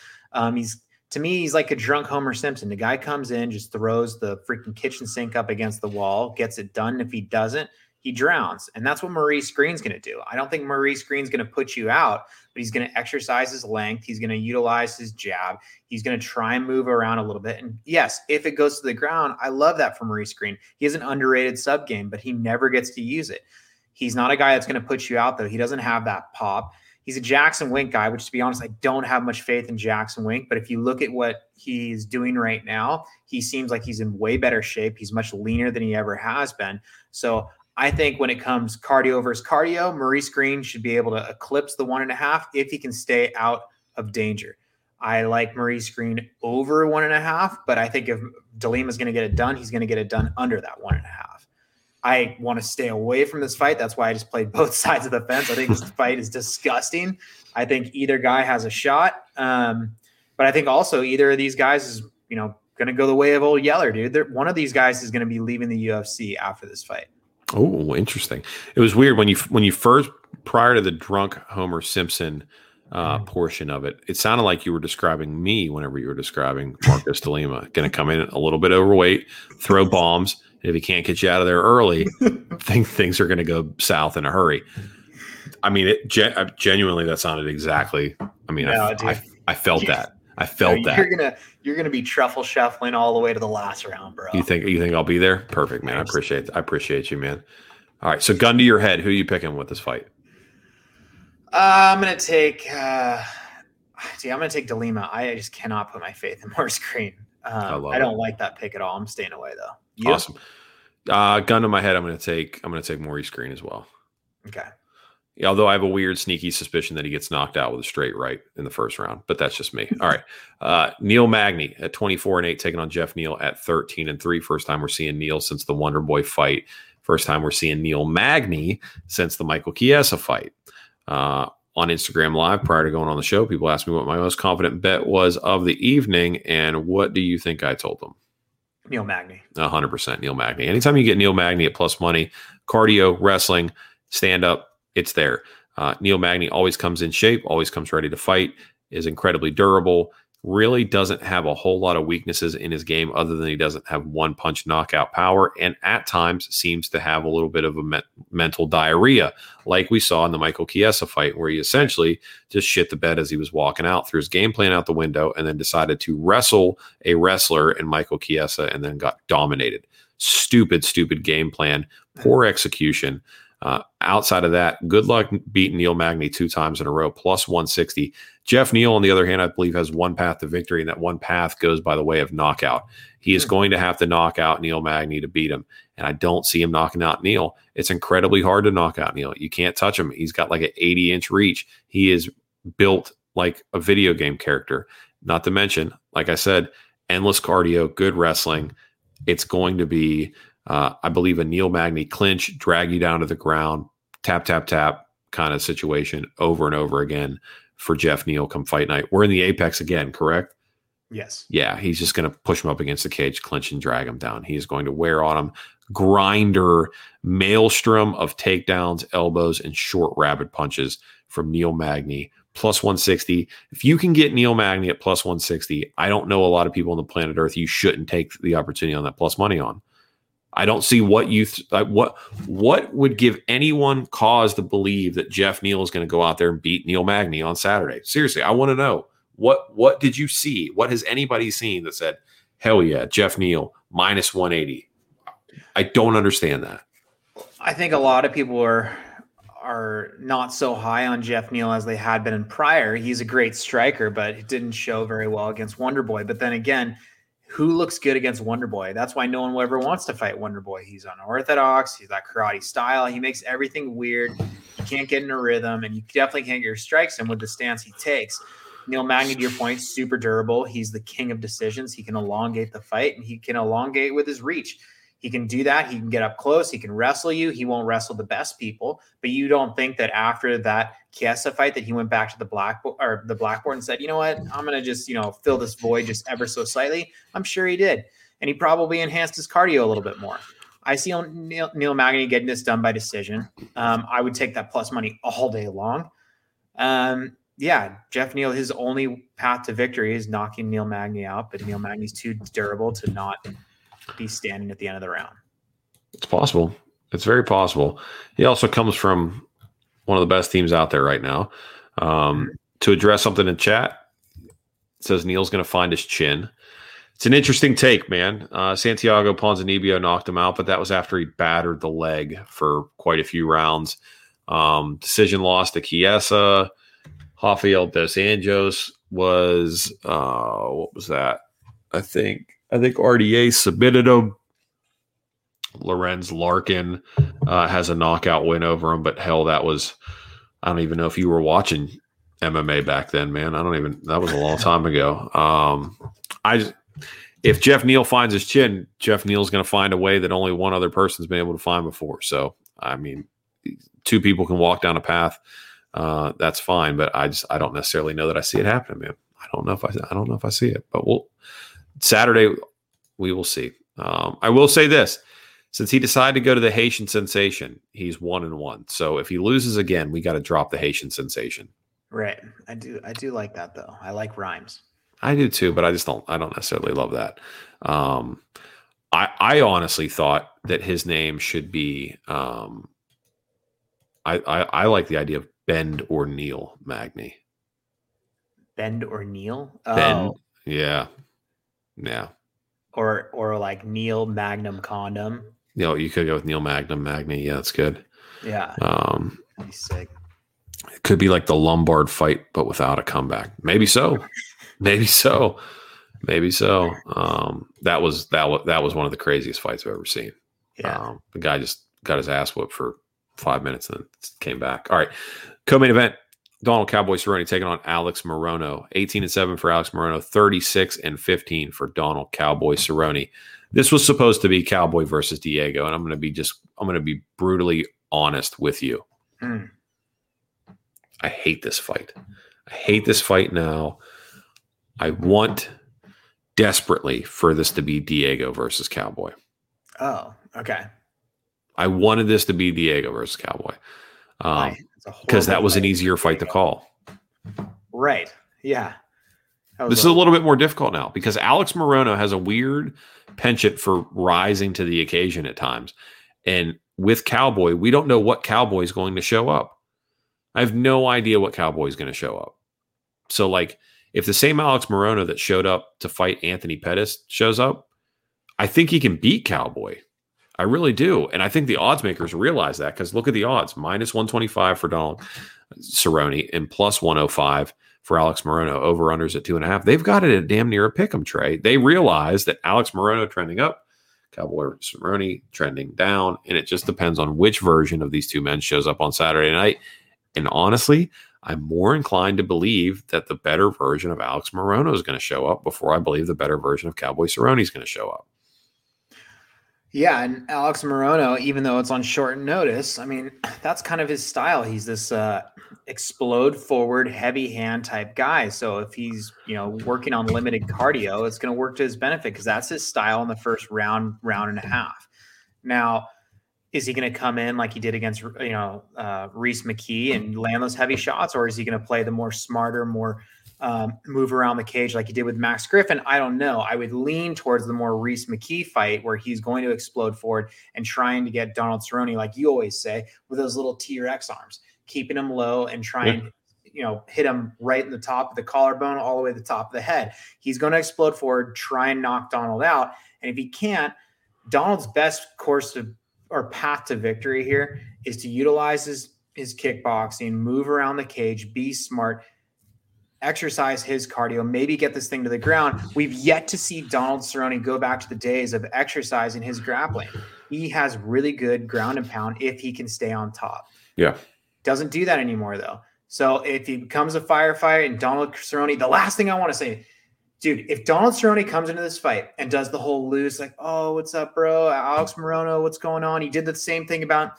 He's like a drunk Homer Simpson. The guy comes in, just throws the freaking kitchen sink up against the wall, gets it done. If he doesn't, he drowns. And that's what Maurice Green's going to do. I don't think Maurice Green's going to put you out, but he's going to exercise his length. He's going to utilize his jab. He's going to try and move around a little bit. And yes, if it goes to the ground, I love that for Maurice Green. He has an underrated sub game, but he never gets to use it. He's not a guy that's going to put you out, though. He doesn't have that pop. He's a Jackson Wink guy, which, to be honest, I don't have much faith in Jackson Wink. But if you look at what he's doing right now, he seems like he's in way better shape. He's much leaner than he ever has been. So I think when it comes cardio versus cardio, Maurice Green should be able to eclipse the 1.5 if he can stay out of danger. I like Maurice Green over 1.5, but I think if de Lima is going to get it done, he's going to get it done under that 1.5. I want to stay away from this fight. That's why I just played both sides of the fence. I think this fight is disgusting. I think either guy has a shot. But I think also either of these guys is, going to go the way of old Yeller, dude. One of these guys is going to be leaving the UFC after this fight. Oh, interesting. It was weird when you first, prior to the drunk Homer Simpson portion of it, it sounded like you were describing me whenever you were describing Marcos de Lima. Going to come in a little bit overweight, throw bombs. And if he can't get you out of there early, things are going to go south in a hurry. I mean, genuinely, that sounded exactly. I mean, I felt that. I felt that. You're gonna be truffle shuffling all the way to the last round, bro. You think I'll be there? Perfect, man. I appreciate you, man. All right, so gun to your head. Who are you picking with this fight? I'm gonna take. I'm gonna take DeLima. I just cannot put my faith in Maurice Greene. I don't like that pick at all. I'm staying away though. You? Awesome. Gun to my head. I'm gonna take Maurice Greene as well. Okay. Although I have a weird, sneaky suspicion that he gets knocked out with a straight right in the first round, but that's just me. All right. Neil Magny at 24-8, taking on Jeff Neal at 13-3. First time we're seeing Neal since the Wonder Boy fight. First time we're seeing Neil Magny since the Michael Chiesa fight. On Instagram Live, prior to going on the show, people asked me what my most confident bet was of the evening, and what do you think I told them? Neil Magny. 100% Neil Magny. Anytime you get Neil Magny at plus money, cardio, wrestling, stand-up, it's there. Neil Magny always comes in shape, always comes ready to fight, is incredibly durable, really doesn't have a whole lot of weaknesses in his game other than he doesn't have one-punch knockout power, and at times seems to have a little bit of a mental diarrhea, like we saw in the Michael Chiesa fight, where he essentially just shit the bed as he was walking out, threw his game plan out the window, and then decided to wrestle a wrestler in Michael Chiesa and then got dominated. Stupid game plan, poor execution. Outside of that, good luck beating Neil Magny 2 times in a row, plus 160. Jeff Neal, on the other hand, I believe has one path to victory, and that one path goes by the way of knockout. He is going to have to knock out Neil Magny to beat him, and I don't see him knocking out Neil. It's incredibly hard to knock out Neil. You can't touch him. He's got like an 80-inch reach. He is built like a video game character. Not to mention, like I said, endless cardio, good wrestling. It's going to be I believe a Neil Magny clinch, drag you down to the ground, tap kind of situation over and over again for Jeff Neal come fight night. We're in the Apex again, correct? Yes. Yeah, he's just going to push him up against the cage, clinch and drag him down. He is going to wear on him. Grinder, maelstrom of takedowns, elbows, and short rabbit punches from Neil Magny. Plus 160. If you can get Neil Magny at plus 160, I don't know a lot of people on the planet Earth you shouldn't take the opportunity on that plus money on. I don't see what what would give anyone cause to believe that Jeff Neal is going to go out there and beat Neil Magny on Saturday. Seriously, I want to know what did you see? What has anybody seen that said, hell yeah, Jeff Neal minus 180? I don't understand that. I think a lot of people are not so high on Jeff Neal as they had been in prior. He's a great striker, but it didn't show very well against Wonder Boy. But then again, who looks good against Wonder Boy? That's why no one ever wants to fight Wonder Boy. He's unorthodox. He's that karate style. He makes everything weird. You can't get in a rhythm, and you definitely can't get your strikes in with the stance he takes. Neil Magny, to your point, super durable. He's the king of decisions. He can elongate the fight, and he can elongate with his reach. He can do that. He can get up close. He can wrestle you. He won't wrestle the best people. But you don't think that after that Chiesa fight that he went back to the blackboard and said, you know what, I'm going to just, fill this void just ever so slightly. I'm sure he did. And he probably enhanced his cardio a little bit more. I see Neil Magny getting this done by decision. I would take that plus money all day long. Jeff Neal, his only path to victory is knocking Neil Magny out, but Neil Magny's too durable to not be standing at the end of the round. It's possible. It's very possible. He also comes from one of the best teams out there right now. To address something in chat, it says Neil's going to find his chin. It's an interesting take, man. Santiago Ponzinibbio knocked him out, but that was after he battered the leg for quite a few rounds. Decision loss to Chiesa. Rafael dos Anjos was what was that? I think RDA submitted him. Lorenz Larkin has a knockout win over him, but hell, I don't even know if you were watching MMA back then, man. That was a long time ago. If Jeff Neal finds his chin, Jeff Neal's going to find a way that only one other person's been able to find before. So, I mean, 2 people can walk down a path. That's fine, but I don't necessarily know that I see it happening, man. I don't know if I see it, but Saturday we will see. I will say this: since he decided to go to the Haitian Sensation, he's 1-1. So if he loses again, we got to drop the Haitian Sensation. Right. I do like that though. I like rhymes. I do too, but I don't necessarily love that. I honestly thought that his name should be. I like the idea of Bend or Neil Magny. Bend or kneel? Bend. Yeah. Yeah. Or like Neil Magnum Condom. You could go with Neil Magnum Magny. Yeah, that's good. Yeah. That'd be sick. It could be like the Lombard fight, but without a comeback. Maybe so. Maybe so. Maybe so. That was one of the craziest fights I've ever seen. Yeah. The guy just got his ass whipped for 5 minutes and then came back. All right. Co-main event. Donald Cowboy Cerrone taking on Alex Morono. 18-7 for Alex Morono. 36-15 for Donald Cowboy Cerrone. This was supposed to be Cowboy versus Diego, and I'm going to be brutally honest with you. I hate this fight. I hate this fight now. I want desperately for this to be Diego versus Cowboy. Oh, okay. I wanted this to be Diego versus Cowboy. Because that was an easier fight to call. Right. Yeah. This is a little bit more difficult now because Alex Morono has a weird penchant for rising to the occasion at times. And with Cowboy, we don't know what Cowboy is going to show up. I have no idea what Cowboy is going to show up. So, like, if the same Alex Morono that showed up to fight Anthony Pettis shows up, I think he can beat Cowboy. I really do. And I think the odds makers realize that because look at the odds. -125 for Donald Cerrone and +105 for Alex Morono. Over-unders at 2.5. They've got it at damn near a pick'em, Trey. They realize that Alex Morono trending up, Cowboy Cerrone trending down, and it just depends on which version of these two men shows up on Saturday night. And honestly, I'm more inclined to believe that the better version of Alex Morono is going to show up before I believe the better version of Cowboy Cerrone is going to show up. Yeah, and Alex Morono, even though it's on short notice, I mean, that's kind of his style. He's this explode forward, heavy hand type guy. So if he's, working on limited cardio, it's going to work to his benefit because that's his style in the first round and a half. Now, is he going to come in like he did against, Reese McKee and land those heavy shots, or is he going to play the more smarter, more move around the cage like he did with Max Griffin? I don't know. I would lean towards the more Reese McKee fight where he's going to explode forward and trying to get Donald Cerrone, like you always say, with those little T-Rex arms, keeping him low and trying to, hit him right in the top of the collarbone, all the way to the top of the head. He's going to explode forward, try and knock Donald out. And if he can't, Donald's best course or path to victory here is to utilize his kickboxing, move around the cage, be smart, exercise his cardio, maybe get this thing to the ground. We've yet to see Donald Cerrone go back to the days of exercising his grappling. He has really good ground and pound if he can stay on top. Yeah. Doesn't do that anymore, though. So if he becomes a firefighter and Donald Cerrone, the last thing I want to say, dude, if Donald Cerrone comes into this fight and does the whole loose, like, oh, what's up, bro? Alex Morono, what's going on? He did the same thing about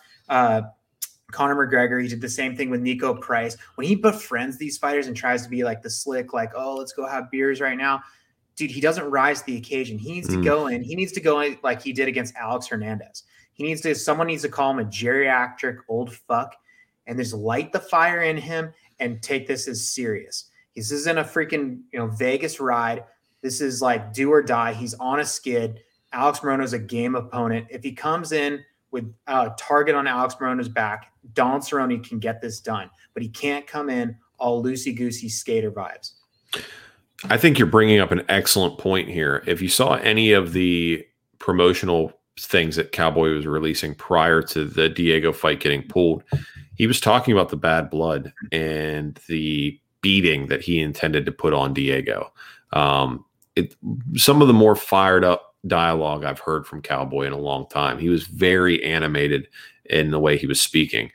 Conor McGregor. He did the same thing with Nico Price. When he befriends these fighters and tries to be like the slick, like, oh, let's go have beers right now. Dude, he doesn't rise to the occasion. He needs to go in. He needs to go in like he did against Alex Hernandez. Someone needs to call him a geriatric old fuck and just light the fire in him and take this as serious. This isn't a freaking, Vegas ride. This is like do or die. He's on a skid. Alex Morono's a game opponent. If he comes in with a target on Alex Morono's back, Donald Cerrone can get this done. But he can't come in all loosey-goosey skater vibes. I think you're bringing up an excellent point here. If you saw any of the promotional things that Cowboy was releasing prior to the Diego fight getting pulled, he was talking about the bad blood and the beating that he intended to put on Diego. Some of the more fired up dialogue I've heard from Cowboy in a long time. He was very animated in the way he was speaking.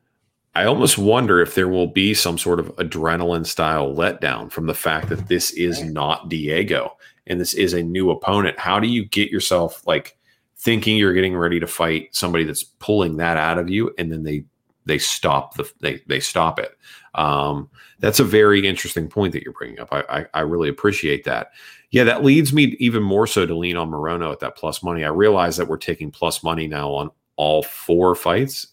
I almost wonder if there will be some sort of adrenaline style letdown from the fact that this is not Diego and this is a new opponent. How do you get yourself like thinking you're getting ready to fight somebody that's pulling that out of you and then they stop they stop it. That's a very interesting point that you're bringing up. I really appreciate that. Yeah, that leads me even more so to lean on Morono at that plus money. I realize that we're taking plus money now on all 4 fights.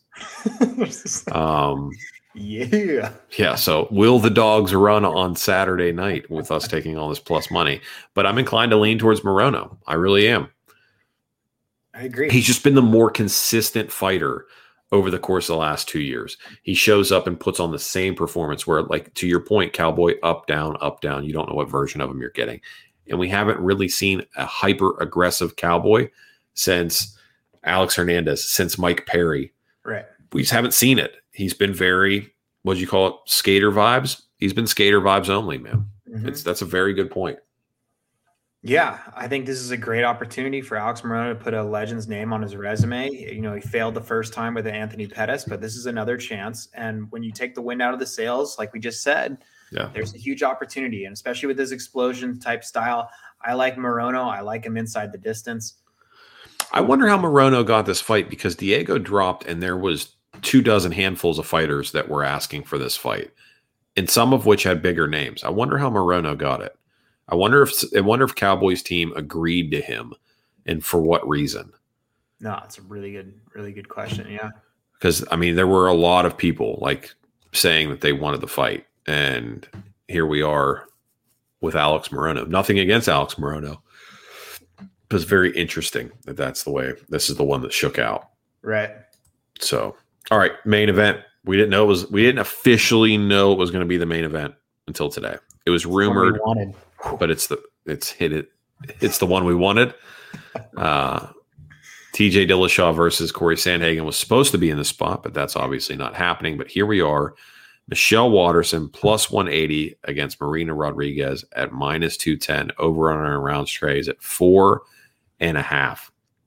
Yeah. So will the dogs run on Saturday night with us taking all this plus money? But I'm inclined to lean towards Morono. I really am. I agree. He's just been the more consistent fighter over the course of the last 2 years. He shows up and puts on the same performance where, like, to your point, Cowboy, up, down, up, down. You don't know what version of him you're getting. And we haven't really seen a hyper-aggressive Cowboy since Alex Hernandez, since Mike Perry. Right. We just haven't seen it. He's been very, what'd you call it, skater vibes? He's been skater vibes only, man. Mm-hmm. That's a very good point. Yeah, I think this is a great opportunity for Alex Morono to put a legend's name on his resume. You know, he failed the first time with Anthony Pettis, but this is another chance. And when you take the wind out of the sails, like we just said, there's a huge opportunity. And especially with this explosion type style, I like Morono. I like him inside the distance. I wonder how Morono got this fight, because Diego dropped and there was 24 handfuls of fighters that were asking for this fight, and some of which had bigger names. I wonder how Morono got it. I wonder if Cowboys team agreed to him, and for what reason. No, it's a really good question. Yeah. Because, I mean, there were a lot of people like saying that they wanted the fight, and here we are with Alex Morono. Nothing against Alex Morono. It was very interesting that that's the way. This is the one that shook out. Right. So, all right, main event. We didn't officially know it was going to be the main event until today. It was rumored, but it's the one we wanted. TJ Dillashaw versus Corey Sandhagen was supposed to be in the spot, but that's obviously not happening. But here we are. Michelle Waterson plus 180 against Marina Rodriguez at minus 210. Over on our rounds trades at 4.5.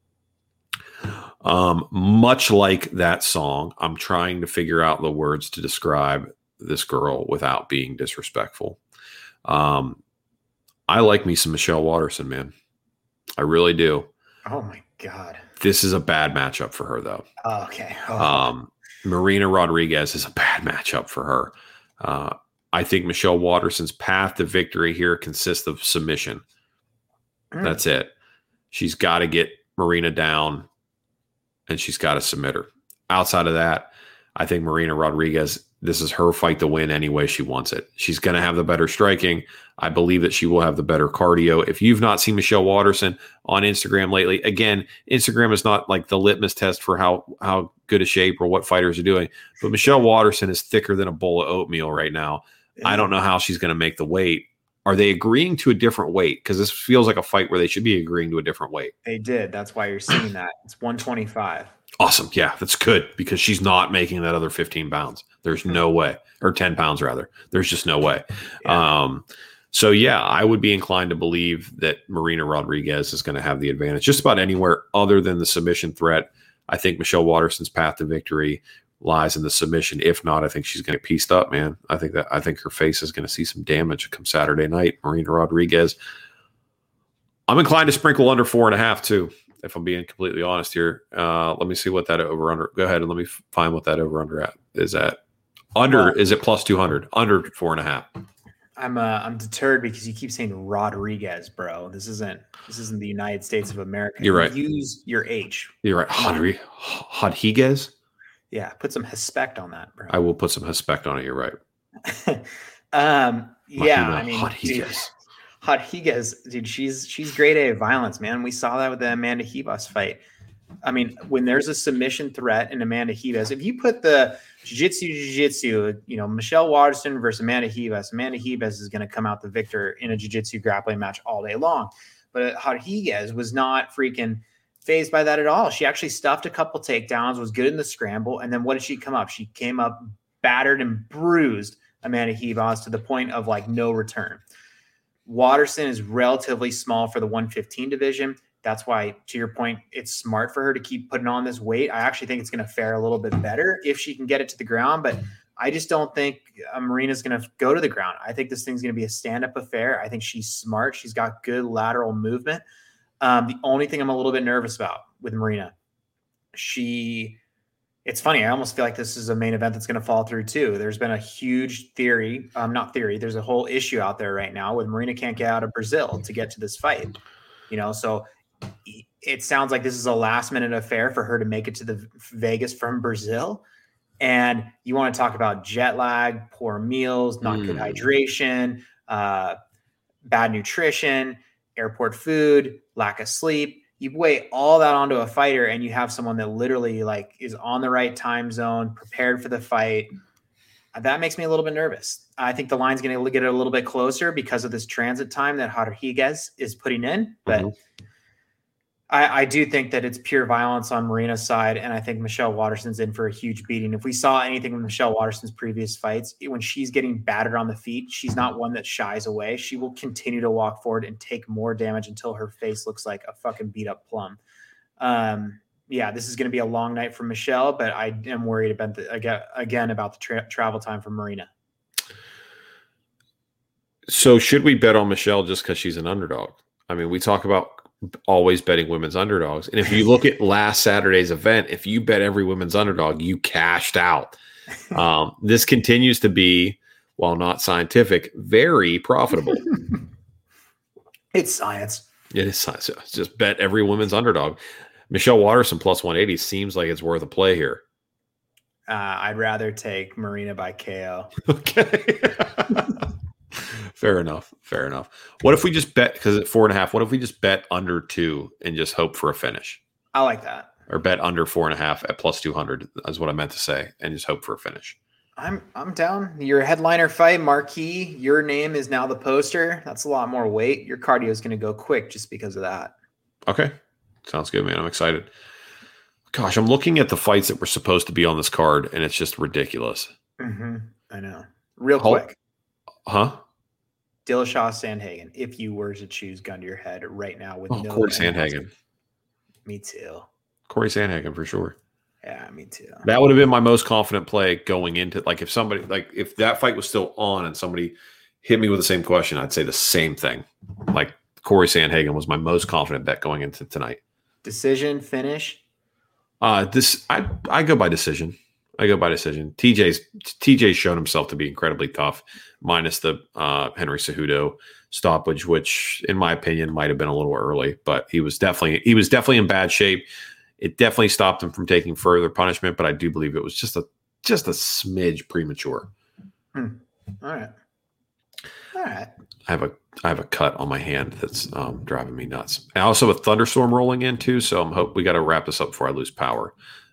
Much like that song, I'm trying to figure out the words to describe this girl without being disrespectful. I like me some Michelle Waterson, man. I really do. Oh my God. This is a bad matchup for her, though. Oh, okay. Oh. Marina Rodriguez is a bad matchup for her. I think Michelle Waterson's path to victory here consists of submission. That's it. She's got to get Marina down, and she's got to submit her. Outside of that, I think Marina Rodriguez, this is her fight to win any way she wants it. She's going to have the better striking. I believe that she will have the better cardio. If you've not seen Michelle Waterson on Instagram lately, again, Instagram is not like the litmus test for how good a shape or what fighters are doing. But Michelle Waterson is thicker than a bowl of oatmeal right now. Yeah. I don't know how she's going to make the weight. Are they agreeing to a different weight? Because this feels like a fight where they should be agreeing to a different weight. They did. That's why you're seeing that. It's 125. Awesome. Yeah, that's good, because she's not making that other 15 pounds. There's no way. Or 10 pounds, rather. There's just no way. Yeah. So, yeah, I would be inclined to believe that Marina Rodriguez is going to have the advantage just about anywhere other than the submission threat. I think Michelle Waterson's path to victory lies in the submission. If not, I think she's going to get pieced up, man. I think her face is going to see some damage come Saturday night. Marina Rodriguez. I'm inclined to sprinkle under 4.5 too, if I'm being completely honest here. Let me see what that over under. Go ahead and let me find what that over under is at. Under is it plus 200? Under 4.5. I'm deterred because you keep saying Rodriguez, bro. This isn't the United States of America. You're right. Use your H. You're right. Rodriguez. Yeah, put some respect on that, bro. I will put some respect on it. You're right. Yeah, I mean, Rodriguez, dude, she's grade A violence, man. We saw that with the Amanda Ribas fight. I mean, when there's a submission threat in Amanda Ribas, if you put the jiu-jitsu, Michelle Waterson versus Amanda Ribas is going to come out the victor in a jiu-jitsu grappling match all day long. But Rodriguez was not freaking phased by that at all. She actually stuffed a couple takedowns, was good in the scramble, and then what did she come up? She came up battered and bruised Amanda Ribas to the point of like no return. Waterson is relatively small for the 115 division. That's why, to your point, it's smart for her to keep putting on this weight. I actually think it's going to fare a little bit better if she can get it to the ground, but I just don't think Marina's going to go to the ground. I think this thing's going to be a stand-up affair. I think she's smart. She's got good lateral movement. The only thing I'm a little bit nervous about with Marina, it's funny. I almost feel like this is a main event that's going to fall through too. There's been a huge there's a whole issue out there right now with Marina can't get out of Brazil to get to this fight, so it sounds like this is a last minute affair for her to make it to the Vegas from Brazil. And you want to talk about jet lag, poor meals, not good hydration, bad nutrition, airport food, lack of sleep. You weigh all that onto a fighter, and you have someone that literally like is on the right time zone, prepared for the fight. That makes me a little bit nervous. I think the line's going to get a little bit closer because of this transit time that Rodriguez is putting in. But I do think that it's pure violence on Marina's side, and I think Michelle Waterson's in for a huge beating. If we saw anything from Michelle Waterson's previous fights, when she's getting battered on the feet, she's not one that shies away. She will continue to walk forward and take more damage until her face looks like a fucking beat up plum. Yeah, this is going to be a long night for Michelle, but I am worried about the travel time for Marina. So should we bet on Michelle just because she's an underdog? I mean, we talk about always betting women's underdogs. And if you look at last Saturday's event, if you bet every women's underdog, you cashed out. This continues to be, while not scientific, very profitable. It's science. It is science. Just bet every women's underdog. Michelle Waterson plus 180 seems like it's worth a play here. I'd rather take Marina by KO. Okay. Fair enough. What if we just bet, because at 4.5, what if we just bet under 2 and just hope for a finish? I like that. Or bet under 4.5 at plus 200 is what I meant to say, and just hope for a finish. I'm down. Your headliner fight, marquee, your name is now the poster. That's a lot more weight. Your cardio is going to go quick just because of that. Okay. Sounds good, man. I'm excited. Gosh, I'm looking at the fights that were supposed to be on this card, and it's just ridiculous. I know. Real quick. Huh? Dillashaw Sandhagen, if you were to choose gun to your head right now with no Corey Sandhagen. Me too. Corey Sandhagen for sure. Yeah, me too. That would have been my most confident play going into, like, if somebody, like, if that fight was still on and somebody hit me with the same question, I'd say the same thing. Like, Corey Sandhagen was my most confident bet going into tonight. Decision, finish? I go by decision. TJ's shown himself to be incredibly tough, minus the Henry Cejudo stoppage, which in my opinion might have been a little early, but he was definitely in bad shape. It definitely stopped him from taking further punishment, but I do believe it was just a smidge premature. All right. I have a cut on my hand that's driving me nuts. I also have a thunderstorm rolling in too, so we got to wrap this up before I lose power.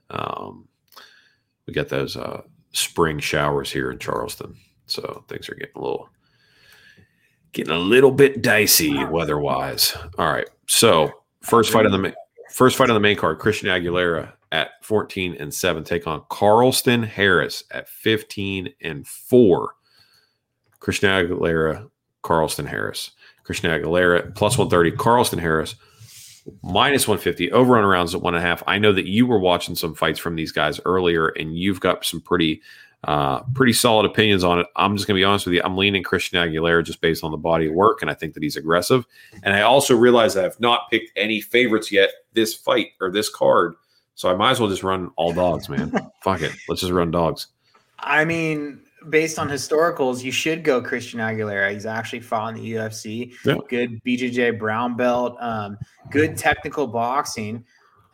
We got those spring showers here in Charleston, so things are getting a little bit dicey weather-wise. All right, so first fight on the main card: Christian Aguilera at 14-7 take on Carlston Harris at 15-4. Christian Aguilera, Carlston Harris. Christian Aguilera plus 130. Carlston Harris minus 150. Over on rounds at 1.5. I know that you were watching some fights from these guys earlier, and you've got some pretty solid opinions on it. I'm just going to be honest with you. I'm leaning Christian Aguilera just based on the body of work, and I think that he's aggressive. And I also realize that I've not picked any favorites yet this fight or this card, so I might as well just run all dogs, man. Fuck it. Let's just run dogs. I mean, based on historicals, you should go Christian Aguilera. He's actually fought in the UFC. Yeah. Good BJJ brown belt. Good technical boxing.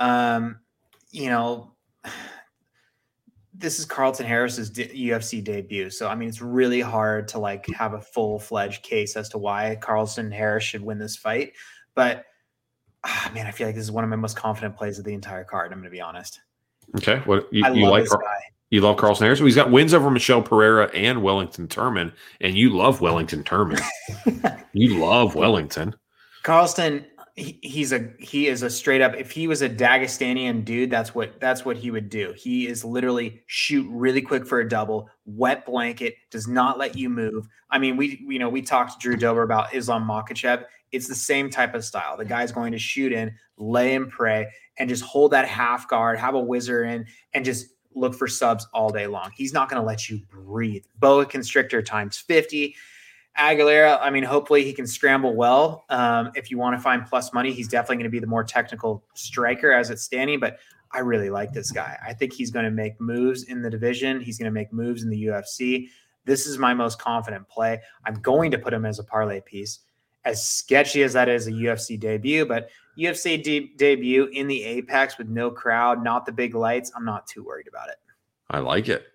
This is Carlston Harris's UFC debut. So, I mean, it's really hard to like have a full-fledged case as to why Carlston Harris should win this fight. But, man, I feel like this is one of my most confident plays of the entire card. I'm going to be honest. Okay. What I love this guy. You love Carlston Harris? Well, he's got wins over Michelle Pereira and Wellington Turman, and you love Wellington Turman. You love Wellington. Carlston, he is a straight up. If he was a Dagestanian dude, that's what he would do. He is literally shoot really quick for a double, wet blanket, does not let you move. I mean, we talked to Drew Dober about Islam Makhachev. It's the same type of style. The guy's going to shoot in, lay and pray, and just hold that half guard, have a whizzer in, and just look for subs all day long. He's not going to let you breathe. Boa constrictor times 50. Aguilera, I mean, hopefully he can scramble well. If you want to find plus money, he's definitely going to be the more technical striker as it's standing, but I really like this guy. I think he's going to make moves in the division. He's going to make moves in the UFC. This is my most confident play. I'm going to put him as a parlay piece. As sketchy as that is a UFC debut, but UFC debut in the Apex with no crowd, not the big lights. I'm not too worried about it. I like it.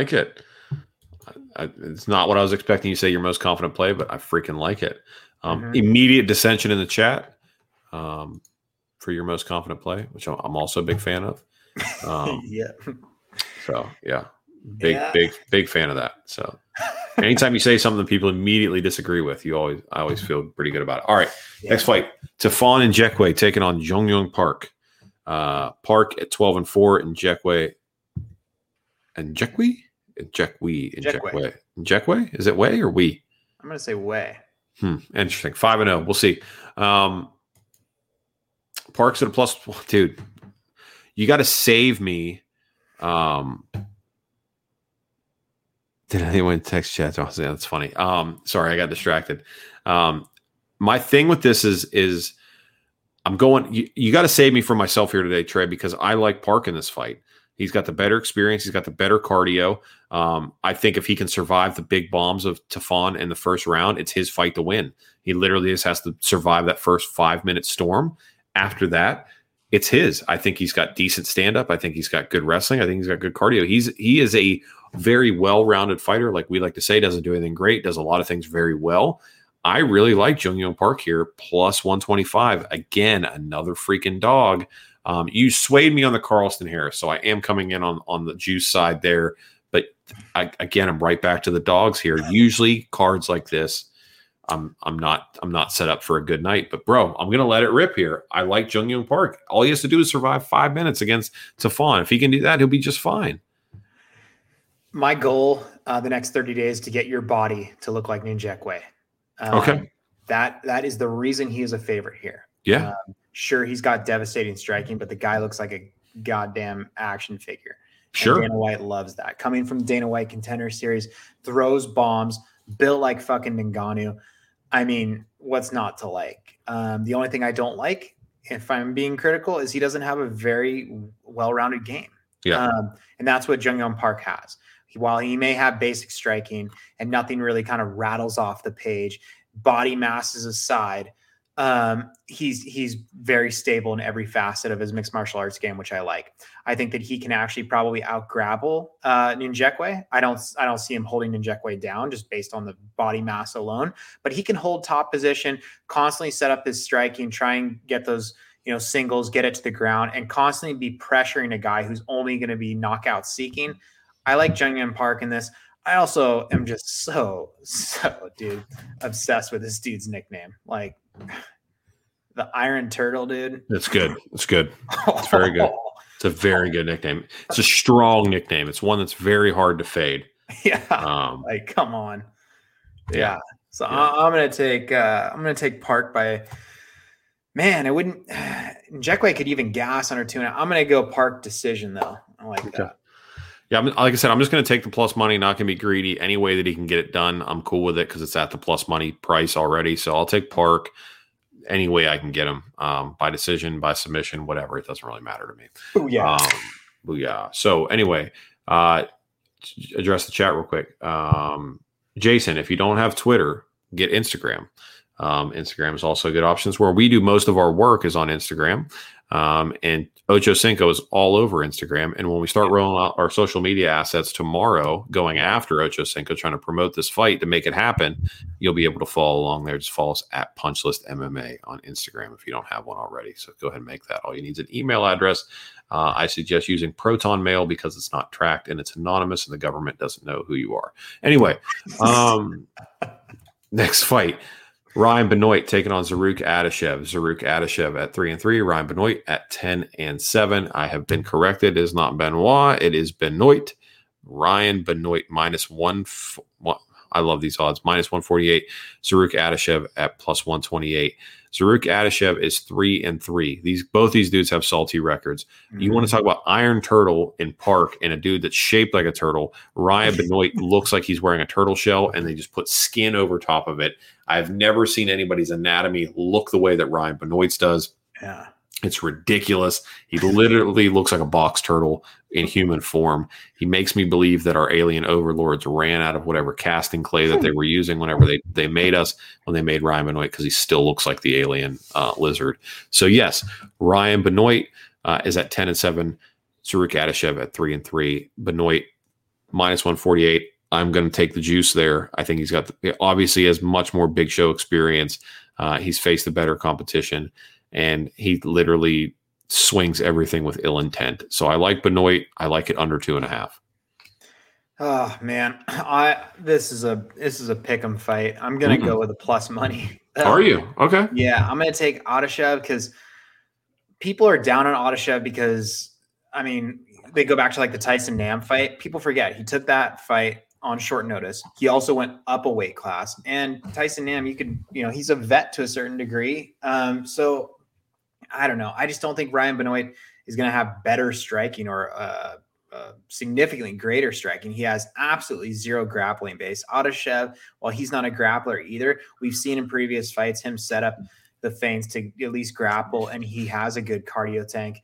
It's not what I was expecting you to say your most confident play, but I freaking like it. Immediate dissension in the chat. for your most confident play, which I'm also a big fan of. Yeah. So yeah, big fan of that. So anytime you say something that people immediately disagree with, I always feel pretty good about it. All right, next fight: Tafon and Jekwe taking on Jung Park. Park at 12-4, and Jekwe and Jekwe. Is it way or we? I'm gonna say way. Interesting. 5-0. We'll see. Park's at a plus. Dude, you got to save me. Did anyone text chat? Oh, yeah, that's funny. Sorry, I got distracted. My thing with this is I'm going. You got to save me from myself here today, Trey, because I like Park in this fight. He's got the better experience. He's got the better cardio. I think if he can survive the big bombs of Tafon in the first round, it's his fight to win. He literally just has to survive that first 5-minute storm. After that, it's his. I think he's got decent stand-up. I think he's got good wrestling. I think he's got good cardio. He is a very well-rounded fighter. Like we like to say, doesn't do anything great, does a lot of things very well. I really like Jung Park here, plus 125. Again, another freaking dog. You swayed me on the Carlston Harris, so I am coming in on the juice side there. But I'm right back to the dogs here. Usually cards like this, I'm not set up for a good night. But bro, I'm gonna let it rip here. I like Jung Park. All he has to do is survive 5 minutes against Tafon. If he can do that, he'll be just fine. My goal the next 30 days to get your body to look like Ninjekwe. Okay. That is the reason he is a favorite here. Yeah. Sure, he's got devastating striking, but the guy looks like a goddamn action figure. Sure. And Dana White loves that. Coming from Dana White Contender Series, throws bombs, built like fucking Ngannou. I mean, what's not to like? The only thing I don't like, if I'm being critical, is he doesn't have a very well-rounded game. Yeah. And that's what Jung Park has. While he may have basic striking and nothing really kind of rattles off the page, body mass is aside, he's very stable in every facet of his mixed martial arts game, which I like. I think that he can actually probably out-grapple Ninjekwe. I don't see him holding Ninjekwe down just based on the body mass alone, but he can hold top position, constantly set up his striking, try and get those singles, get it to the ground, and constantly be pressuring a guy who's only going to be knockout seeking. I like Jung Park in this. I also am just so dude obsessed with this dude's nickname. Like the Iron Turtle, dude. It's good. It's good. It's very good. It's a very good nickname. It's a strong nickname. It's one that's very hard to fade. Yeah. Like, come on. Yeah. So yeah. I'm gonna take Park by. Man, I wouldn't. Jekwe could even gas under 2.5. I'm gonna go Park decision though. I like that. Yeah, like I said, I'm just going to take the plus money, not going to be greedy. Any way that he can get it done, I'm cool with it because it's at the plus money price already. So I'll take Park any way I can get him, by decision, by submission, whatever. It doesn't really matter to me. Booyah. Booyah. So anyway, address the chat real quick. Jason, if you don't have Twitter, get Instagram. Instagram is also a good option. Where we do most of our work is on Instagram. And Ocho Cinco is all over Instagram. And when we start rolling out our social media assets tomorrow, going after Ocho Cinco, trying to promote this fight to make it happen, you'll be able to follow along there. Just follow us at Punchlist MMA on Instagram if you don't have one already. So go ahead and make that. All you need is an email address. I suggest using Proton Mail because it's not tracked and it's anonymous and the government doesn't know who you are. Anyway, next fight. Ryan Benoit taking on Zaruk Adashev. Zaruk Adashev at 3-3. Ryan Benoit at 10-7. I have been corrected. It is not Benoit. It is Benoit. Ryan Benoit -1. I love these odds. -148. Zaruk Adashev at +128. Zaruk Adashev is 3-3. Both these dudes have salty records. Mm-hmm. You want to talk about Iron Turtle in Park and a dude that's shaped like a turtle. Ryan Benoit looks like he's wearing a turtle shell and they just put skin over top of it. I've never seen anybody's anatomy look the way that Ryan Benoit's does. Yeah. It's ridiculous. He literally looks like a box turtle in human form. He makes me believe that our alien overlords ran out of whatever casting clay that they were using whenever they made us, when they made Ryan Benoit, because he still looks like the alien lizard. So yes, Ryan Benoit is at 10-7. Zaruk Adashev at 3-3. Benoit -148. I'm going to take the juice there. I think he's got obviously has much more big show experience. He's faced the better competition. and he literally swings everything with ill intent. So I like Benoit. I like it under 2.5. Oh man, this is a pick'em fight. I'm gonna go with the plus money. Are you? Okay. Yeah, I'm gonna take Adeshev because people are down on Adeshev because I mean they go back to like the Tyson Nam fight. People forget he took that fight on short notice. He also went up a weight class, and Tyson Nam, he's a vet to a certain degree. So I don't know. I just don't think Ryan Benoit is going to have better striking or significantly greater striking. He has absolutely zero grappling base. Adeshev, while he's not a grappler either, we've seen in previous fights him set up the feints to at least grapple, and he has a good cardio tank.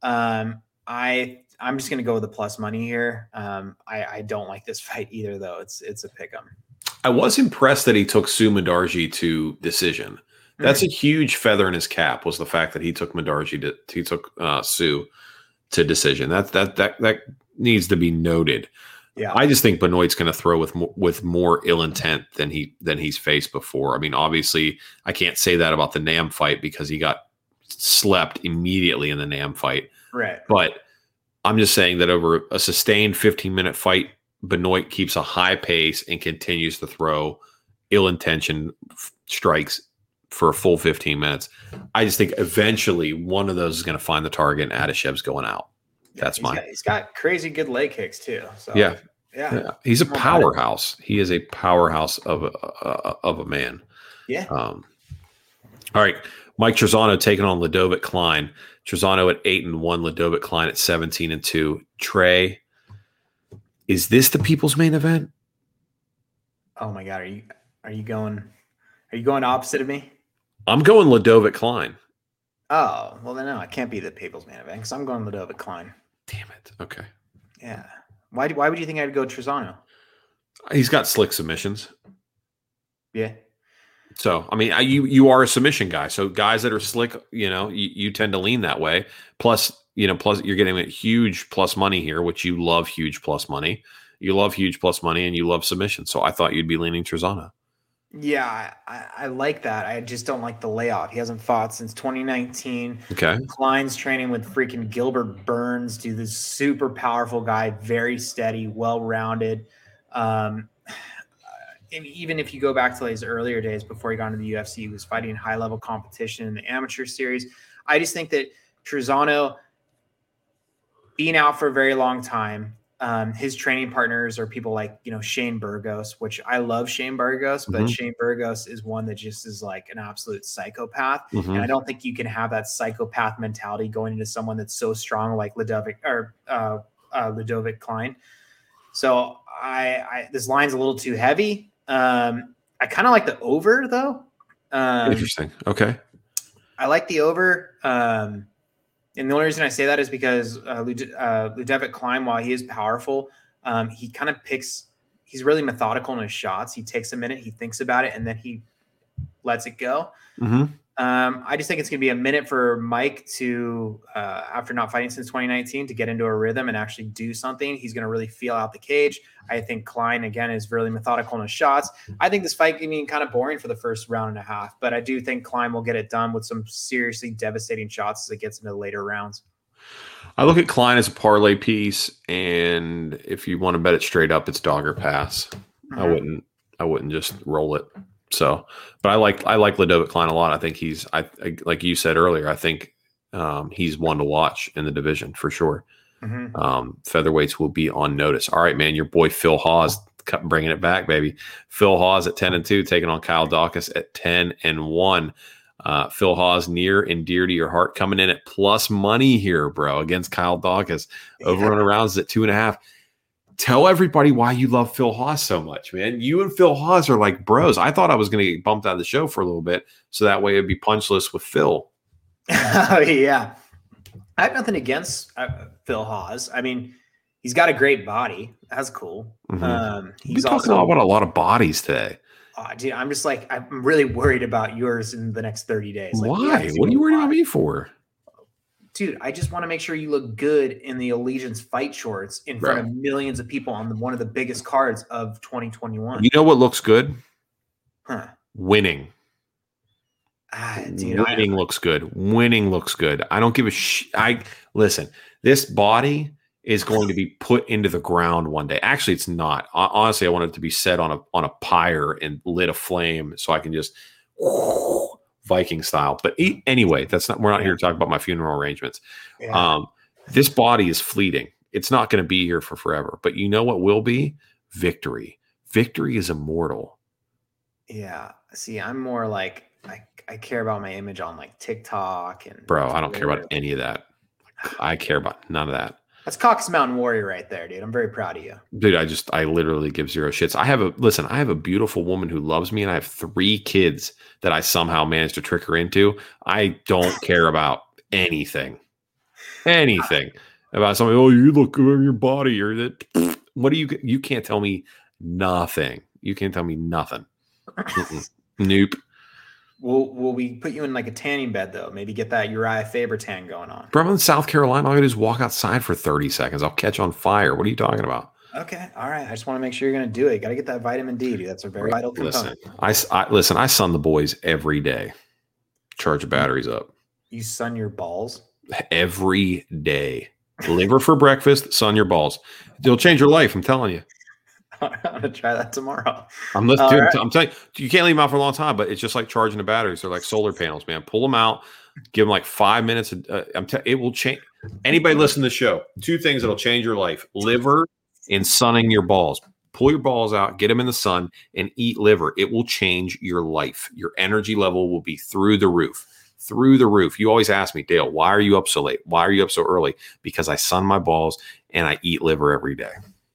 I'm just going to go with the plus money here. I don't like this fight either, though. It's a pick'em. I was impressed that he took Sue Mudaerji to decision. That's a huge feather in his cap. Was the fact that he took Sue to decision. That needs to be noted. Yeah, I just think Benoit's going to throw with more ill intent than he's faced before. I mean, obviously, I can't say that about the Nam fight because he got slept immediately in the Nam fight. Right, but I'm just saying that over a sustained 15-minute fight, Benoit keeps a high pace and continues to throw ill-intentioned strikes for a full 15 minutes. I just think eventually one of those is going to find the target and Adeshev's going out. That's he's got crazy good leg kicks too. So yeah. He's a More powerhouse. He is a powerhouse of a man. Yeah. All right. Mike Trizano taking on Ludovic Klein. Trizano at 8-1, Ludovic Klein at 17-2. Trey, is this the people's main event? Oh my God. Are you going opposite of me? I'm going Ludovic Klein. Oh, well then no, it can't be the people's main event because I'm going Ludovic Klein. Damn it. Okay. Yeah. Why would you think I'd go Trizano? He's got slick submissions. Yeah. So, I mean, you are a submission guy. So guys that are slick, you tend to lean that way. Plus you're getting a huge plus money here, which you love huge plus money. You love huge plus money and you love submission. So I thought you'd be leaning Trizano. Yeah, I like that. I just don't like the layoff. He hasn't fought since 2019. Okay. Klein's training with freaking Gilbert Burns, dude. This super powerful guy, very steady, well-rounded. Even if you go back to his earlier days before he got into the UFC, he was fighting high-level competition in the amateur series. I just think that Trizano being out for a very long time, his training partners are people like, Shane Burgos, which I love Shane Burgos, but Shane Burgos is one that just is like an absolute psychopath. And I don't think you can have that psychopath mentality going into someone that's so strong like Ludovic Klein. So this line's a little too heavy. I kind of like the over though. Interesting. Okay. I like the over. And the only reason I say that is because Ludovic Klein, while he is powerful, he kind of he's really methodical in his shots. He takes a minute, he thinks about it, and then he lets it go. I just think it's going to be a minute for Mike to, after not fighting since 2019, to get into a rhythm and actually do something. He's going to really feel out the cage. I think Klein, again, is really methodical in his shots. I think this fight can be kind of boring for the first round and a half, but I do think Klein will get it done with some seriously devastating shots as it gets into the later rounds. I look at Klein as a parlay piece, and if you want to bet it straight up, it's dog or pass. I wouldn't just roll it. So, but I like Ludovic Klein a lot. I think he's like you said earlier, I think he's one to watch in the division for sure. Featherweights will be on notice. All right, man, your boy Phil Hawes bringing it back, baby. Phil Hawes at 10-2, taking on Kyle Daukaus at 10-1. Phil Hawes, near and dear to your heart, coming in at plus money here, bro, against Kyle Daukaus. Over on rounds at 2.5. Tell everybody why you love Phil Hawes so much, man. You and Phil Hawes are like bros. I thought I was going to get bumped out of the show for a little bit, so that way it'd be punchless with Phil. Oh, yeah. I have nothing against Phil Hawes. I mean, he's got a great body. That's cool. He's talking about a lot of bodies today. Dude, I'm just like, I'm really worried about yours in the next 30 days. Like, why? What are you worried about me for? Dude, I just want to make sure you look good in the Allegiance fight shorts in front of millions of people on one of the biggest cards of 2021. You know what looks good? Huh. Winning. Dude, winning looks good. Winning looks good. I don't give a listen. This body is going to be put into the ground one day. Actually, it's not. Honestly, I want it to be set on a pyre and lit aflame so I can just Viking style. But anyway, we're not here to talk about my funeral arrangements. Yeah. This body is fleeting. It's not going to be here for forever. But you know what will be? Victory. Victory is immortal. Yeah. See, I'm more like I care about my image on like TikTok and bro. I don't care about any of that. I care about none of that. That's Caucasus Mountain Warrior right there, dude. I'm very proud of you. Dude, I literally give zero shits. I have a beautiful woman who loves me, and I have 3 kids that I somehow managed to trick her into. I don't care about anything about something. Oh, you look good in your body, or that. What do you can't tell me nothing. You can't tell me nothing. Nope. Will we put you in like a tanning bed though? Maybe get that Uriah Faber tan going on. Bro, I'm in South Carolina. All I gotta do is walk outside for 30 seconds. I'll catch on fire. What are you talking about? Okay, all right. I just want to make sure you're gonna do it. Got to get that vitamin D, dude. That's a very vital component. I sun the boys every day. Charge the batteries up. You sun your balls every day. Liver for breakfast. Sun your balls. It'll change your life. I'm telling you. I'm gonna try that tomorrow. I'm telling you, you can't leave them out for a long time, but it's just like charging the batteries. They're like solar panels, man. Pull them out, give them like 5 minutes. It will change. Anybody listen to the show? 2 things that'll change your life: liver and sunning your balls. Pull your balls out, get them in the sun, and eat liver. It will change your life. Your energy level will be through the roof. Through the roof. You always ask me, Dale, why are you up so late? Why are you up so early? Because I sun my balls and I eat liver every day.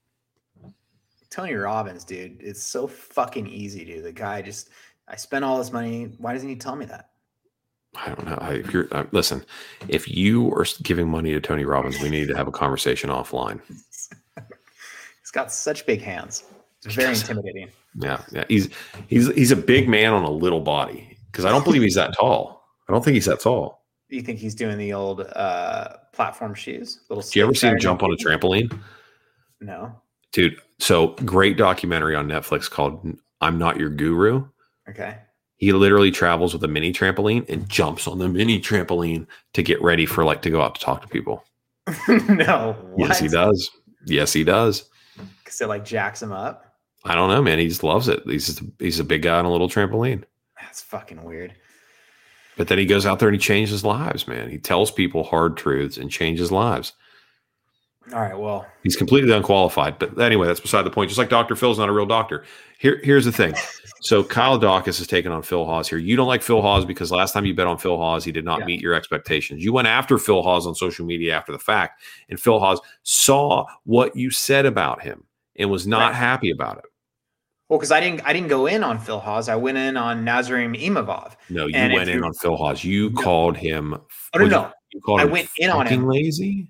Tony Robbins, dude, it's so fucking easy, dude. The guy I spent all this money. Why doesn't he tell me that? I don't know. Listen, if you are giving money to Tony Robbins, we need to have a conversation offline. He's got such big hands. It's very intimidating. Yeah. He's a big man on a little body because I don't believe he's that tall. I don't think he's that tall. Do you think he's doing the old platform shoes? Do you ever see him jump on a trampoline? No. Dude, so great documentary on Netflix called I'm Not Your Guru. Okay. He literally travels with a mini trampoline and jumps on the mini trampoline to get ready for to go out to talk to people. No. What? Yes, he does. Yes, he does. Because it jacks him up? I don't know, man. He just loves it. He's a big guy on a little trampoline. That's fucking weird. But then he goes out there and he changes lives, man. He tells people hard truths and changes lives. All right, well. He's completely unqualified. But anyway, that's beside the point. Just like Dr. Phil's not a real doctor. Here's the thing. So Kyle Dawkins is taking on Phil Hawes here. You don't like Phil Hawes because last time you bet on Phil Hawes, he did not meet your expectations. You went after Phil Hawes on social media after the fact, and Phil Hawes saw what you said about him and was not happy about it. Well, because I didn't go in on Phil Hawes. I went in on Nazarene Imavov. No, you went in on Phil Hawes. You called him. Oh, no. You called I him went in on him. Lazy?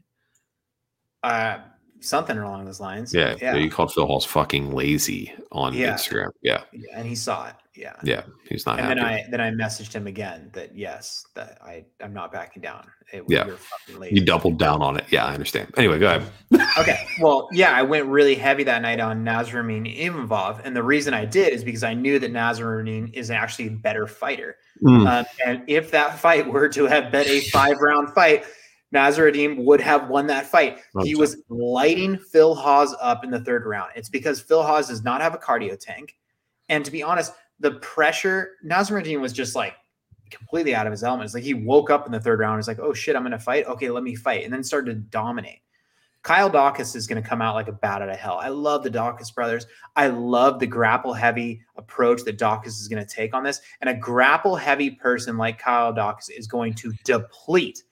Something along those lines. Yeah. You called Phil Hawes fucking lazy on Instagram. Yeah. And he saw it. Yeah. Yeah. He's not happy. And then I messaged him again that yes, that I'm not backing down. You're fucking lazy. You doubled down on it. Yeah, I understand. Anyway, go ahead. Okay. Well, yeah, I went really heavy that night on Nazarene Imavov. And the reason I did is because I knew that Nazarene is actually a better fighter. And if that fight were to have been a 5-round fight, Nazarene would have won that fight. He was lighting Phil Hawes up in the 3rd round. It's because Phil Hawes does not have a cardio tank. And to be honest, the pressure, Nazarene was just completely out of his element. It's like he woke up in the 3rd round. He's like, oh shit, I'm going to fight. Okay, let me fight. And then started to dominate. Kyle Dawkins is going to come out like a bat out of hell. I love the Dawkins brothers. I love the grapple heavy approach that Dawkins is going to take on this. And a grapple heavy person like Kyle Dawkins is going to deplete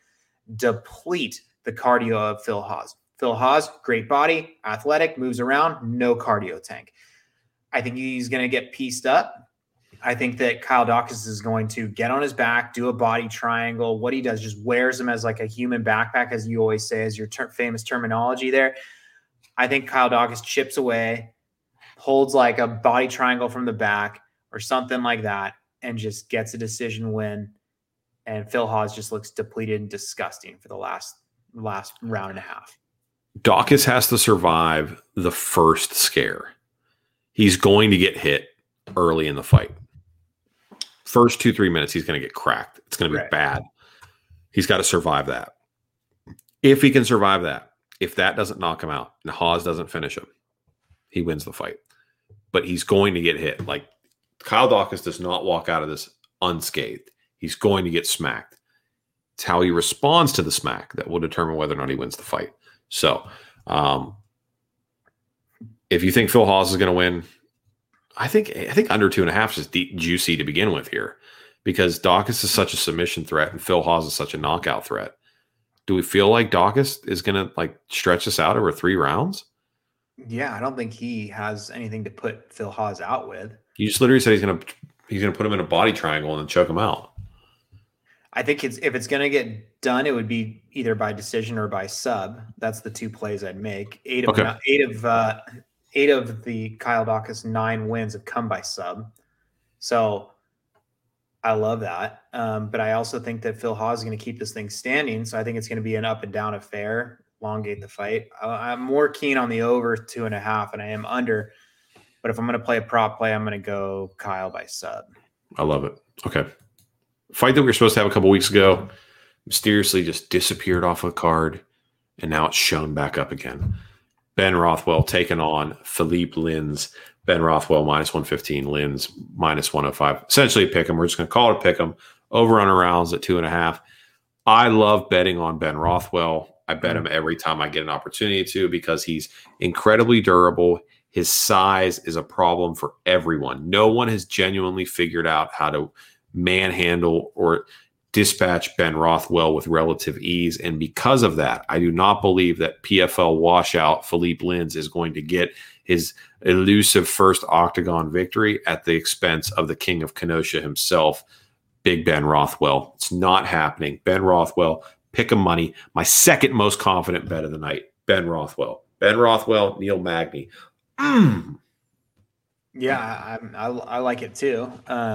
the cardio of Phil Hawes. Phil Hawes, great body, athletic, moves around, no cardio tank. I think he's going to get pieced up. I think that Kyle Dawkins is going to get on his back, do a body triangle. What he does, just wears him as a human backpack, as you always say, as your famous terminology there. I think Kyle Dawkins chips away, holds a body triangle from the back or something like that, and just gets a decision win. And Phil Hawes just looks depleted and disgusting for the last round and a half. Dawkins has to survive the first scare. He's going to get hit early in the fight. First 2-3 minutes, he's going to get cracked. It's going to be bad. He's got to survive that. If he can survive that, if that doesn't knock him out and Hawes doesn't finish him, he wins the fight. But he's going to get hit. Like, Kyle Daukaus does not walk out of this unscathed. He's going to get smacked. It's how he responds to the smack that will determine whether or not he wins the fight. So, if you think Phil Hawes is going to win, I think under 2.5 is just juicy to begin with here, because Daukaus is such a submission threat and Phil Hawes is such a knockout threat. Do we feel like Daukaus is going to like stretch this out over 3 rounds? Yeah, I don't think he has anything to put Phil Hawes out with. You just literally said he's going to put him in a body triangle and then choke him out. I think if it's going to get done, it would be either by decision or by sub. That's the 2 plays I'd make. 8 of the Kyle Daukaus 9 wins have come by sub. So I love that. But I also think that Phil Hawes is going to keep this thing standing. So I think it's going to be an up and down affair, elongate the fight. I'm more keen on the over 2.5 than I am under. But if I'm going to play a prop play, I'm going to go Kyle by sub. I love it. Okay. Fight that we were supposed to have a couple weeks ago mysteriously just disappeared off the card, and now it's shown back up again. Ben Rothwell taking on Philippe Lins. Ben Rothwell -115, Lins -105. Essentially a pick 'em. We're just going to call it a pick 'em. Over on rounds at 2.5. I love betting on Ben Rothwell. I bet him every time I get an opportunity to, because he's incredibly durable. His size is a problem for everyone. No one has genuinely figured out how to manhandle or dispatch Ben Rothwell with relative ease. And because of that, I do not believe that PFL washout Philippe Lins is going to get his elusive first octagon victory at the expense of the king of Kenosha himself, Big Ben Rothwell. It's not happening. Ben Rothwell, pick 'em money. My second most confident bet of the night, Ben Rothwell. Ben Rothwell, Neil Magny. Yeah, I like it too.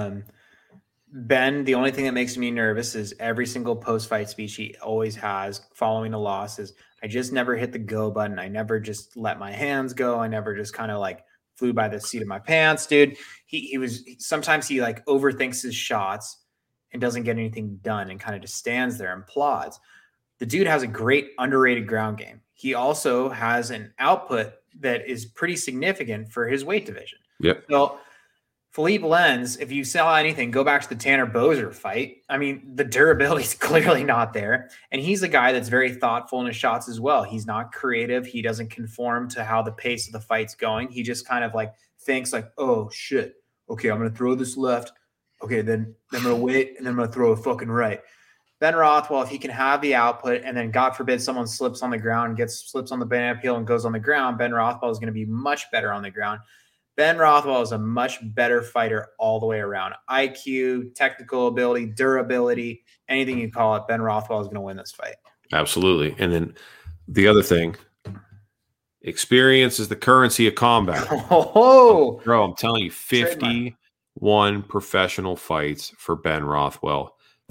Ben, the only thing that makes me nervous is every single post-fight speech he always has following a loss is, I just never hit the go button. I never just let my hands go. I never just kind of like flew by the seat of my pants, dude. Sometimes he like overthinks his shots and doesn't get anything done and kind of just stands there and plods. The dude has a great underrated ground game. He also has an output that is pretty significant for his weight division. Yep. So Philippe Lins, if you saw anything, go back to the Tanner Boser fight. I mean, the durability is clearly not there. And he's a guy that's very thoughtful in his shots as well. He's not creative. He doesn't conform to how the pace of the fight's going. He just kind of like thinks like, oh, shit. Okay, I'm going to throw this left. Okay, then I'm going to wait, and then I'm going to throw a fucking right. Ben Rothwell, if he can have the output, and then God forbid someone slips on the ground, slips on the banana peel and goes on the ground, Ben Rothwell is going to be much better on the ground. Ben Rothwell is a much better fighter all the way around. IQ, technical ability, durability, anything you call it, Ben Rothwell is going to win this fight. Absolutely. And then the other thing, experience is the currency of combat. Oh, bro, I'm telling you, 51 professional fights for Ben Rothwell.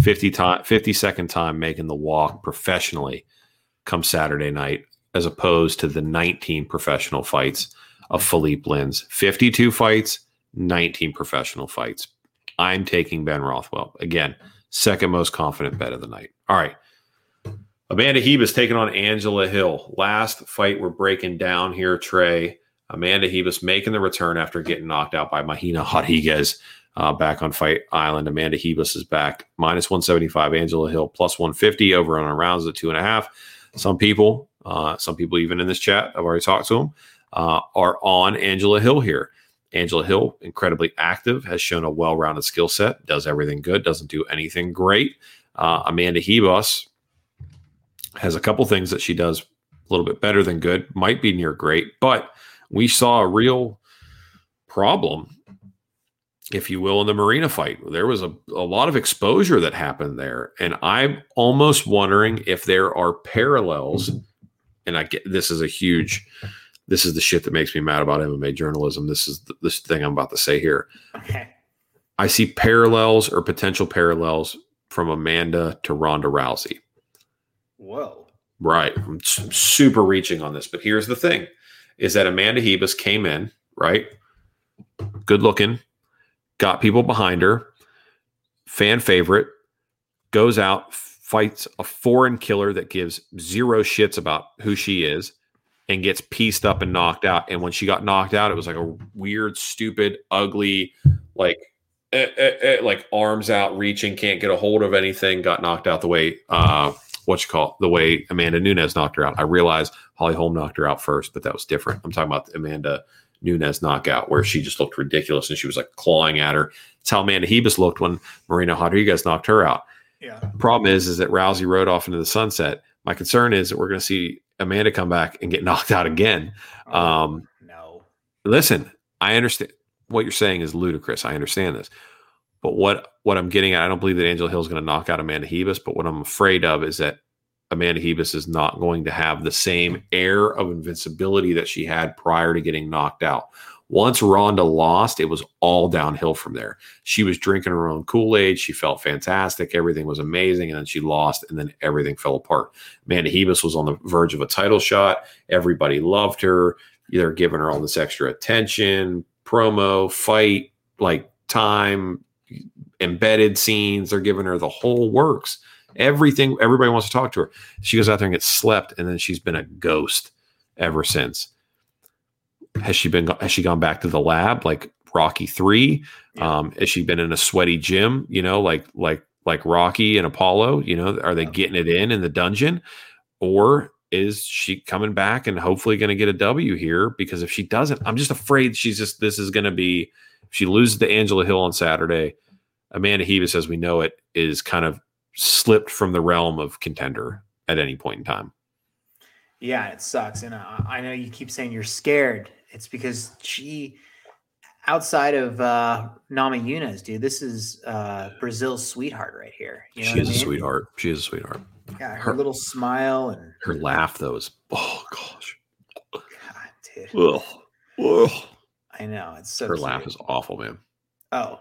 52nd time making the walk professionally come Saturday night, as opposed to the 19 professional fights of Philippe Lins. 52 fights, 19 professional fights. I'm taking Ben Rothwell. Again, second most confident bet of the night. All right. Amanda Hebus taking on Angela Hill. Last fight we're breaking down here, Trey. Amanda Hebus making the return after getting knocked out by Mahina Rodriguez back on Fight Island. Amanda Hebus is back. -175. Angela Hill +150 over on our rounds at 2.5. Some people even in this chat, I've already talked to them, are on Angela Hill here. Angela Hill, incredibly active, has shown a well-rounded skill set, does everything good, doesn't do anything great. Amanda Hebus has a couple things that she does a little bit better than good, might be near great, but we saw a real problem, if you will, in the Marina fight. There was a lot of exposure that happened there, and I'm almost wondering if there are parallels, and I get this is the shit that makes me mad about MMA journalism. This is this thing I'm about to say here. Okay. I see parallels or potential parallels from Amanda to Ronda Rousey. Whoa. Right. I'm super reaching on this, but here's the thing, is that Amanda Hebus came in, right? Good looking, got people behind her, fan favorite, goes out, fights a foreign killer that gives zero shits about who she is, and gets pieced up and knocked out. And when she got knocked out, it was like a weird, stupid, ugly, like arms out, reaching, can't get a hold of anything, got knocked out the way the way Amanda Nunes knocked her out. I realized Holly Holm knocked her out first, but that was different. I'm talking about the Amanda Nunes knockout where she just looked ridiculous and she was like clawing at her. It's how Amanda Hebus looked when Marina Rodriguez knocked her out. Yeah. Problem is that Rousey rode off into the sunset. My concern is that we're going to see Amanda come back and get knocked out again. No. Listen, I understand what you're saying is ludicrous. I understand this. But what I'm getting at, I don't believe that Angela Hill is going to knock out Amanda Hebus, but what I'm afraid of is that Amanda Hebus is not going to have the same air of invincibility that she had prior to getting knocked out. Once Ronda lost, it was all downhill from there. She was drinking her own Kool-Aid. She felt fantastic. Everything was amazing. And then she lost, and then everything fell apart. Amanda Hebus was on the verge of a title shot. Everybody loved her. They're giving her all this extra attention, promo, fight, like time, embedded scenes. They're giving her the whole works. Everything. Everybody wants to talk to her. She goes out there and gets slept, and then she's been a ghost ever since. Has she gone back to the lab like Rocky 3? Yeah. Has she been in a sweaty gym, like Rocky and Apollo? Are they getting it in the dungeon? Or is she coming back and hopefully going to get a W here? Because if she doesn't, I'm just afraid this is going to be, if she loses to Angela Hill on Saturday, Amanda Hebus, as we know it, is kind of slipped from the realm of contender at any point in time. Yeah, it sucks. And I know you keep saying you're scared. It's because she, outside of Namajunas, dude, this is Brazil's sweetheart right here. You know She is a sweetheart. She is a sweetheart. Yeah, her little smile and her laugh, though, is, oh gosh, God, dude. Ugh. Ugh. I know, it's so. Her cute. laugh is awful, man. Oh,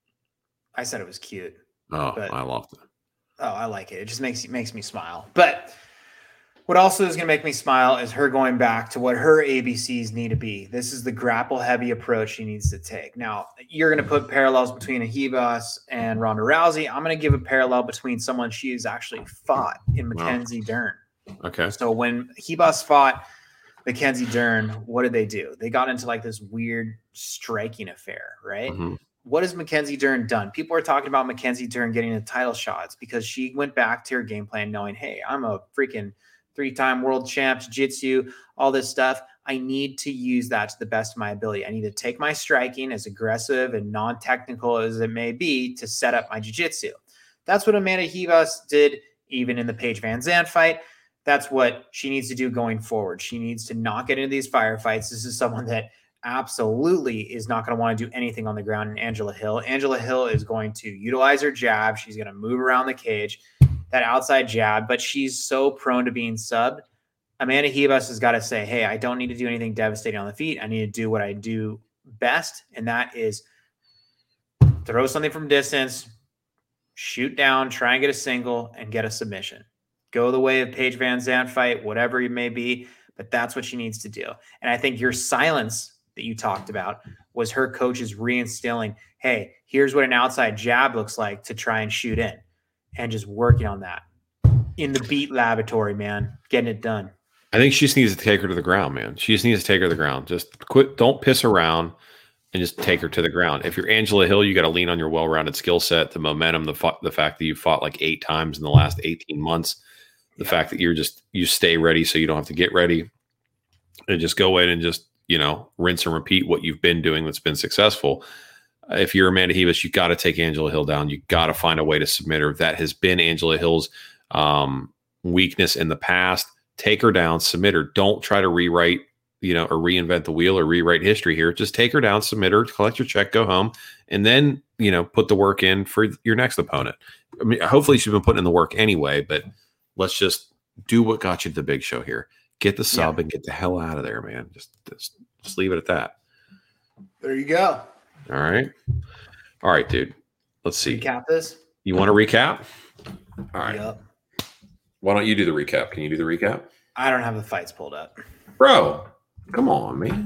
I said it was cute. Oh, but, I loved it. Oh, I like it. It just makes me smile. But what also is going to make me smile is her going back to what her ABCs need to be. This is the grapple heavy approach she needs to take. Now, you're going to put parallels between Hebus and Ronda Rousey. I'm going to give a parallel between someone she has actually fought in Mackenzie Dern. Okay. So when Hebus fought Mackenzie Dern, what did they do? They got into like this weird striking affair, right? Mm-hmm. What has Mackenzie Dern done? People are talking about Mackenzie Dern getting a title shots because she went back to her game plan knowing, hey, I'm a freaking 3-time world champ, jiu-jitsu, all this stuff. I need to use that to the best of my ability. I need to take my striking, as aggressive and non-technical as it may be, to set up my jiu-jitsu. That's what Amanda Hebus did even in the Paige Van Zandt fight. That's what she needs to do going forward. She needs to not get into these firefights. This is someone that absolutely is not going to want to do anything on the ground in Angela Hill. Angela Hill is going to utilize her jab. She's going to move around the cage, that outside jab, but she's so prone to being subbed. Amanda Hebus has got to say, hey, I don't need to do anything devastating on the feet. I need to do what I do best, and that is throw something from distance, shoot down, try and get a single, and get a submission. Go the way of Paige Van Zandt fight, whatever it may be, but that's what she needs to do. And I think your silence that you talked about was her coaches reinstilling, hey, here's what an outside jab looks like to try and shoot in, and just working on that in the beat laboratory, man, getting it done. I think she just needs to take her to the ground, man. She just needs to take her to the ground. Just quit. Don't piss around and just take her to the ground. If you're Angela Hill, you got to lean on your well-rounded skill set, the momentum, the fact that you fought like 8 times in the last 18 months, the fact that you stay ready so you don't have to get ready, and just go in and just, rinse and repeat what you've been doing that's been successful. If you're Amanda Hebus, you got to take Angela Hill down. You got to find a way to submit her. That has been Angela Hill's weakness in the past. Take her down, submit her. Don't try to rewrite, or reinvent the wheel or rewrite history here. Just take her down, submit her, collect your check, go home, and then, put the work in for your next opponent. I mean, hopefully she's been putting in the work anyway, but let's just do what got you to the big show here. Get the sub and get the hell out of there, man. Just leave it at that. There you go. All right, dude. Let's see. Recap this. You want to recap? All right. Yep. Why don't you do the recap? Can you do the recap? I don't have the fights pulled up. Bro, come on, man.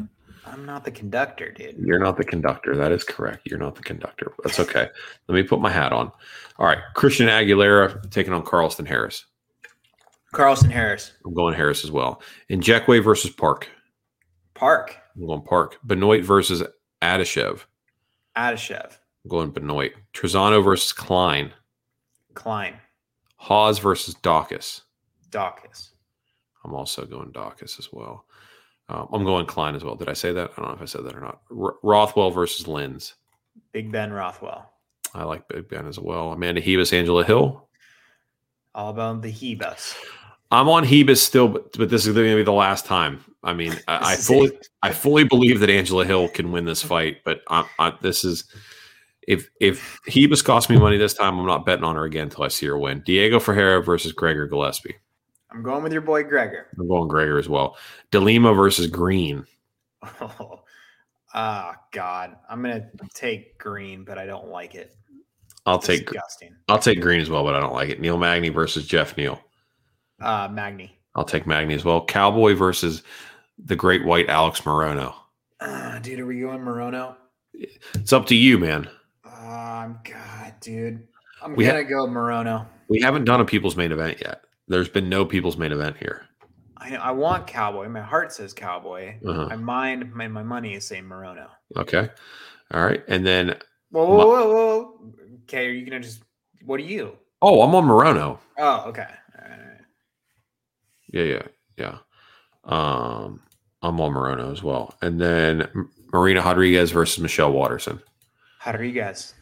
I'm not the conductor, dude. You're not the conductor. That is correct. You're not the conductor. That's okay. Let me put my hat on. All right. Christian Aguilera taking on Carlston Harris. Carlston Harris. I'm going Harris as well. And Jackway versus Park. Park. I'm going Park. Benoit versus Adashev. Adashev. I'm going Benoit. Trezano versus Klein. Klein. Hawes versus Dawkins. Dawkins. I'm also going Dawkins as well. I'm going Klein as well. Did I say that? I don't know if I said that or not. Rothwell versus Linz. Big Ben Rothwell. I like Big Ben as well. Amanda Hebus, Angela Hill. All about the Hebus. I'm on Hebus still, but this is going to be the last time. I mean, I fully believe that Angela Hill can win this fight, but this is if Hebus costs me money this time, I'm not betting on her again until I see her win. Diego Ferreira versus Gregor Gillespie. I'm going with your boy Gregor. I'm going Gregor as well. DeLima versus Green. Oh, God. I'm going to take Green, but I don't like it. I'll take Green as well, but I don't like it. Neil Magny versus Jeff Neal. Magny. I'll take Magny as well. Cowboy versus the great white Alex Morono. Dude, are we going Morono? It's up to you, man. God, dude. I'm going to go Morono. We haven't done a people's main event yet. There's been no people's main event here. I want Cowboy. My heart says Cowboy. My mind, my money is saying Morono. Okay. All right. And then. Whoa. Okay. Are you going to just. What are you? Oh, I'm on Morono. Oh, okay. All Yeah. right. I'm on Morono as well. And then Marina Rodriguez versus Michelle Watterson. Rodriguez.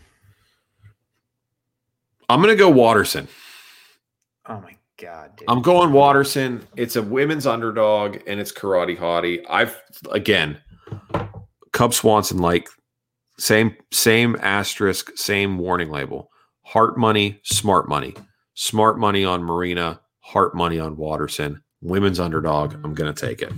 I'm going to go Watterson. Oh, my God, dude. I'm going Watterson. It's a women's underdog, and it's Karate Hottie. Cub Swanson, like same asterisk, same warning label. Heart money, smart money. Smart money on Marina, heart money on Watterson. Women's underdog. I'm going to take it.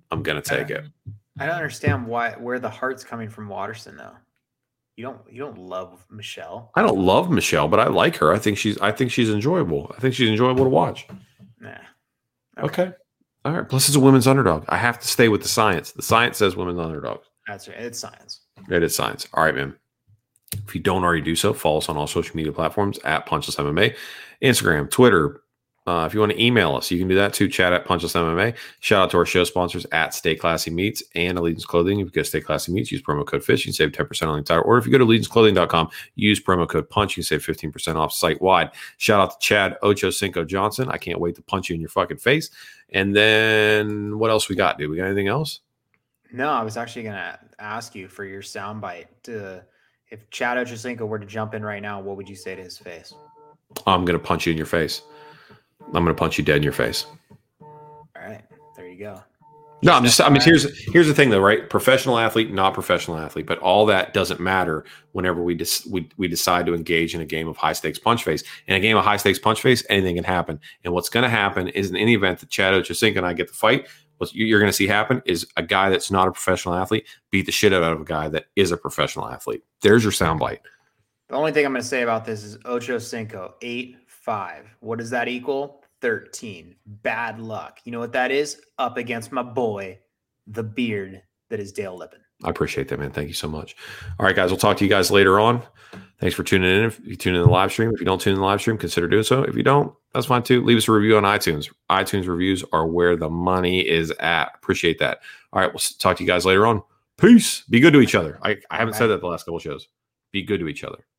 I don't understand where the heart's coming from Watterson, though. You don't love Michelle. I don't love Michelle, but I like her. I think she's enjoyable. I think she's enjoyable to watch. Nah. Okay. All right. Plus, it's a women's underdog. I have to stay with the science. The science says women's underdogs. That's right. It's science. It is science. All right, man. If you don't already do so, follow us on all social media platforms at Punchless MMA, Instagram, Twitter. If you want to email us, you can do that too. Chat at Punchless MMA. Shout out to our show sponsors at Stay Classy Meats and Allegiance Clothing. If you go to Stay Classy Meats, use promo code FISH. You can save 10% on the entire order. If you go to allegianceclothing.com, use promo code PUNCH. You can save 15% off site wide. Shout out to Chad Ocho Cinco Johnson. I can't wait to punch you in your fucking face. And then what else we got, dude? We got anything else? No, I was actually going to ask you for your soundbite. If Chad Ocho Cinco were to jump in right now, what would you say to his face? I'm going to punch you in your face. I'm going to punch you dead in your face. All right. There you go. No, here's the thing though, right? Professional athlete, not professional athlete, but all that doesn't matter whenever we decide to engage in a game of high stakes punch face. In a game of high stakes punch face, anything can happen. And what's going to happen is in any event that Chad Ochocinco and I get the fight, what you're going to see happen is a guy that's not a professional athlete beat the shit out of a guy that is a professional athlete. There's your soundbite. The only thing I'm going to say about this is Ocho Cinco, 8-5. What does that equal? 13. Bad luck. You know what that is? Up against my boy, the beard that is Dale Lippin. I appreciate that, man. Thank you so much. All right, guys. We'll talk to you guys later on. Thanks for tuning in. If you tune in the live stream, if you don't tune in the live stream, consider doing so. If you don't, that's fine too. Leave us a review on iTunes. iTunes reviews are where the money is at. Appreciate that. All right. We'll talk to you guys later on. Peace. Be good to each other. I haven't said that the last couple of shows. Be good to each other.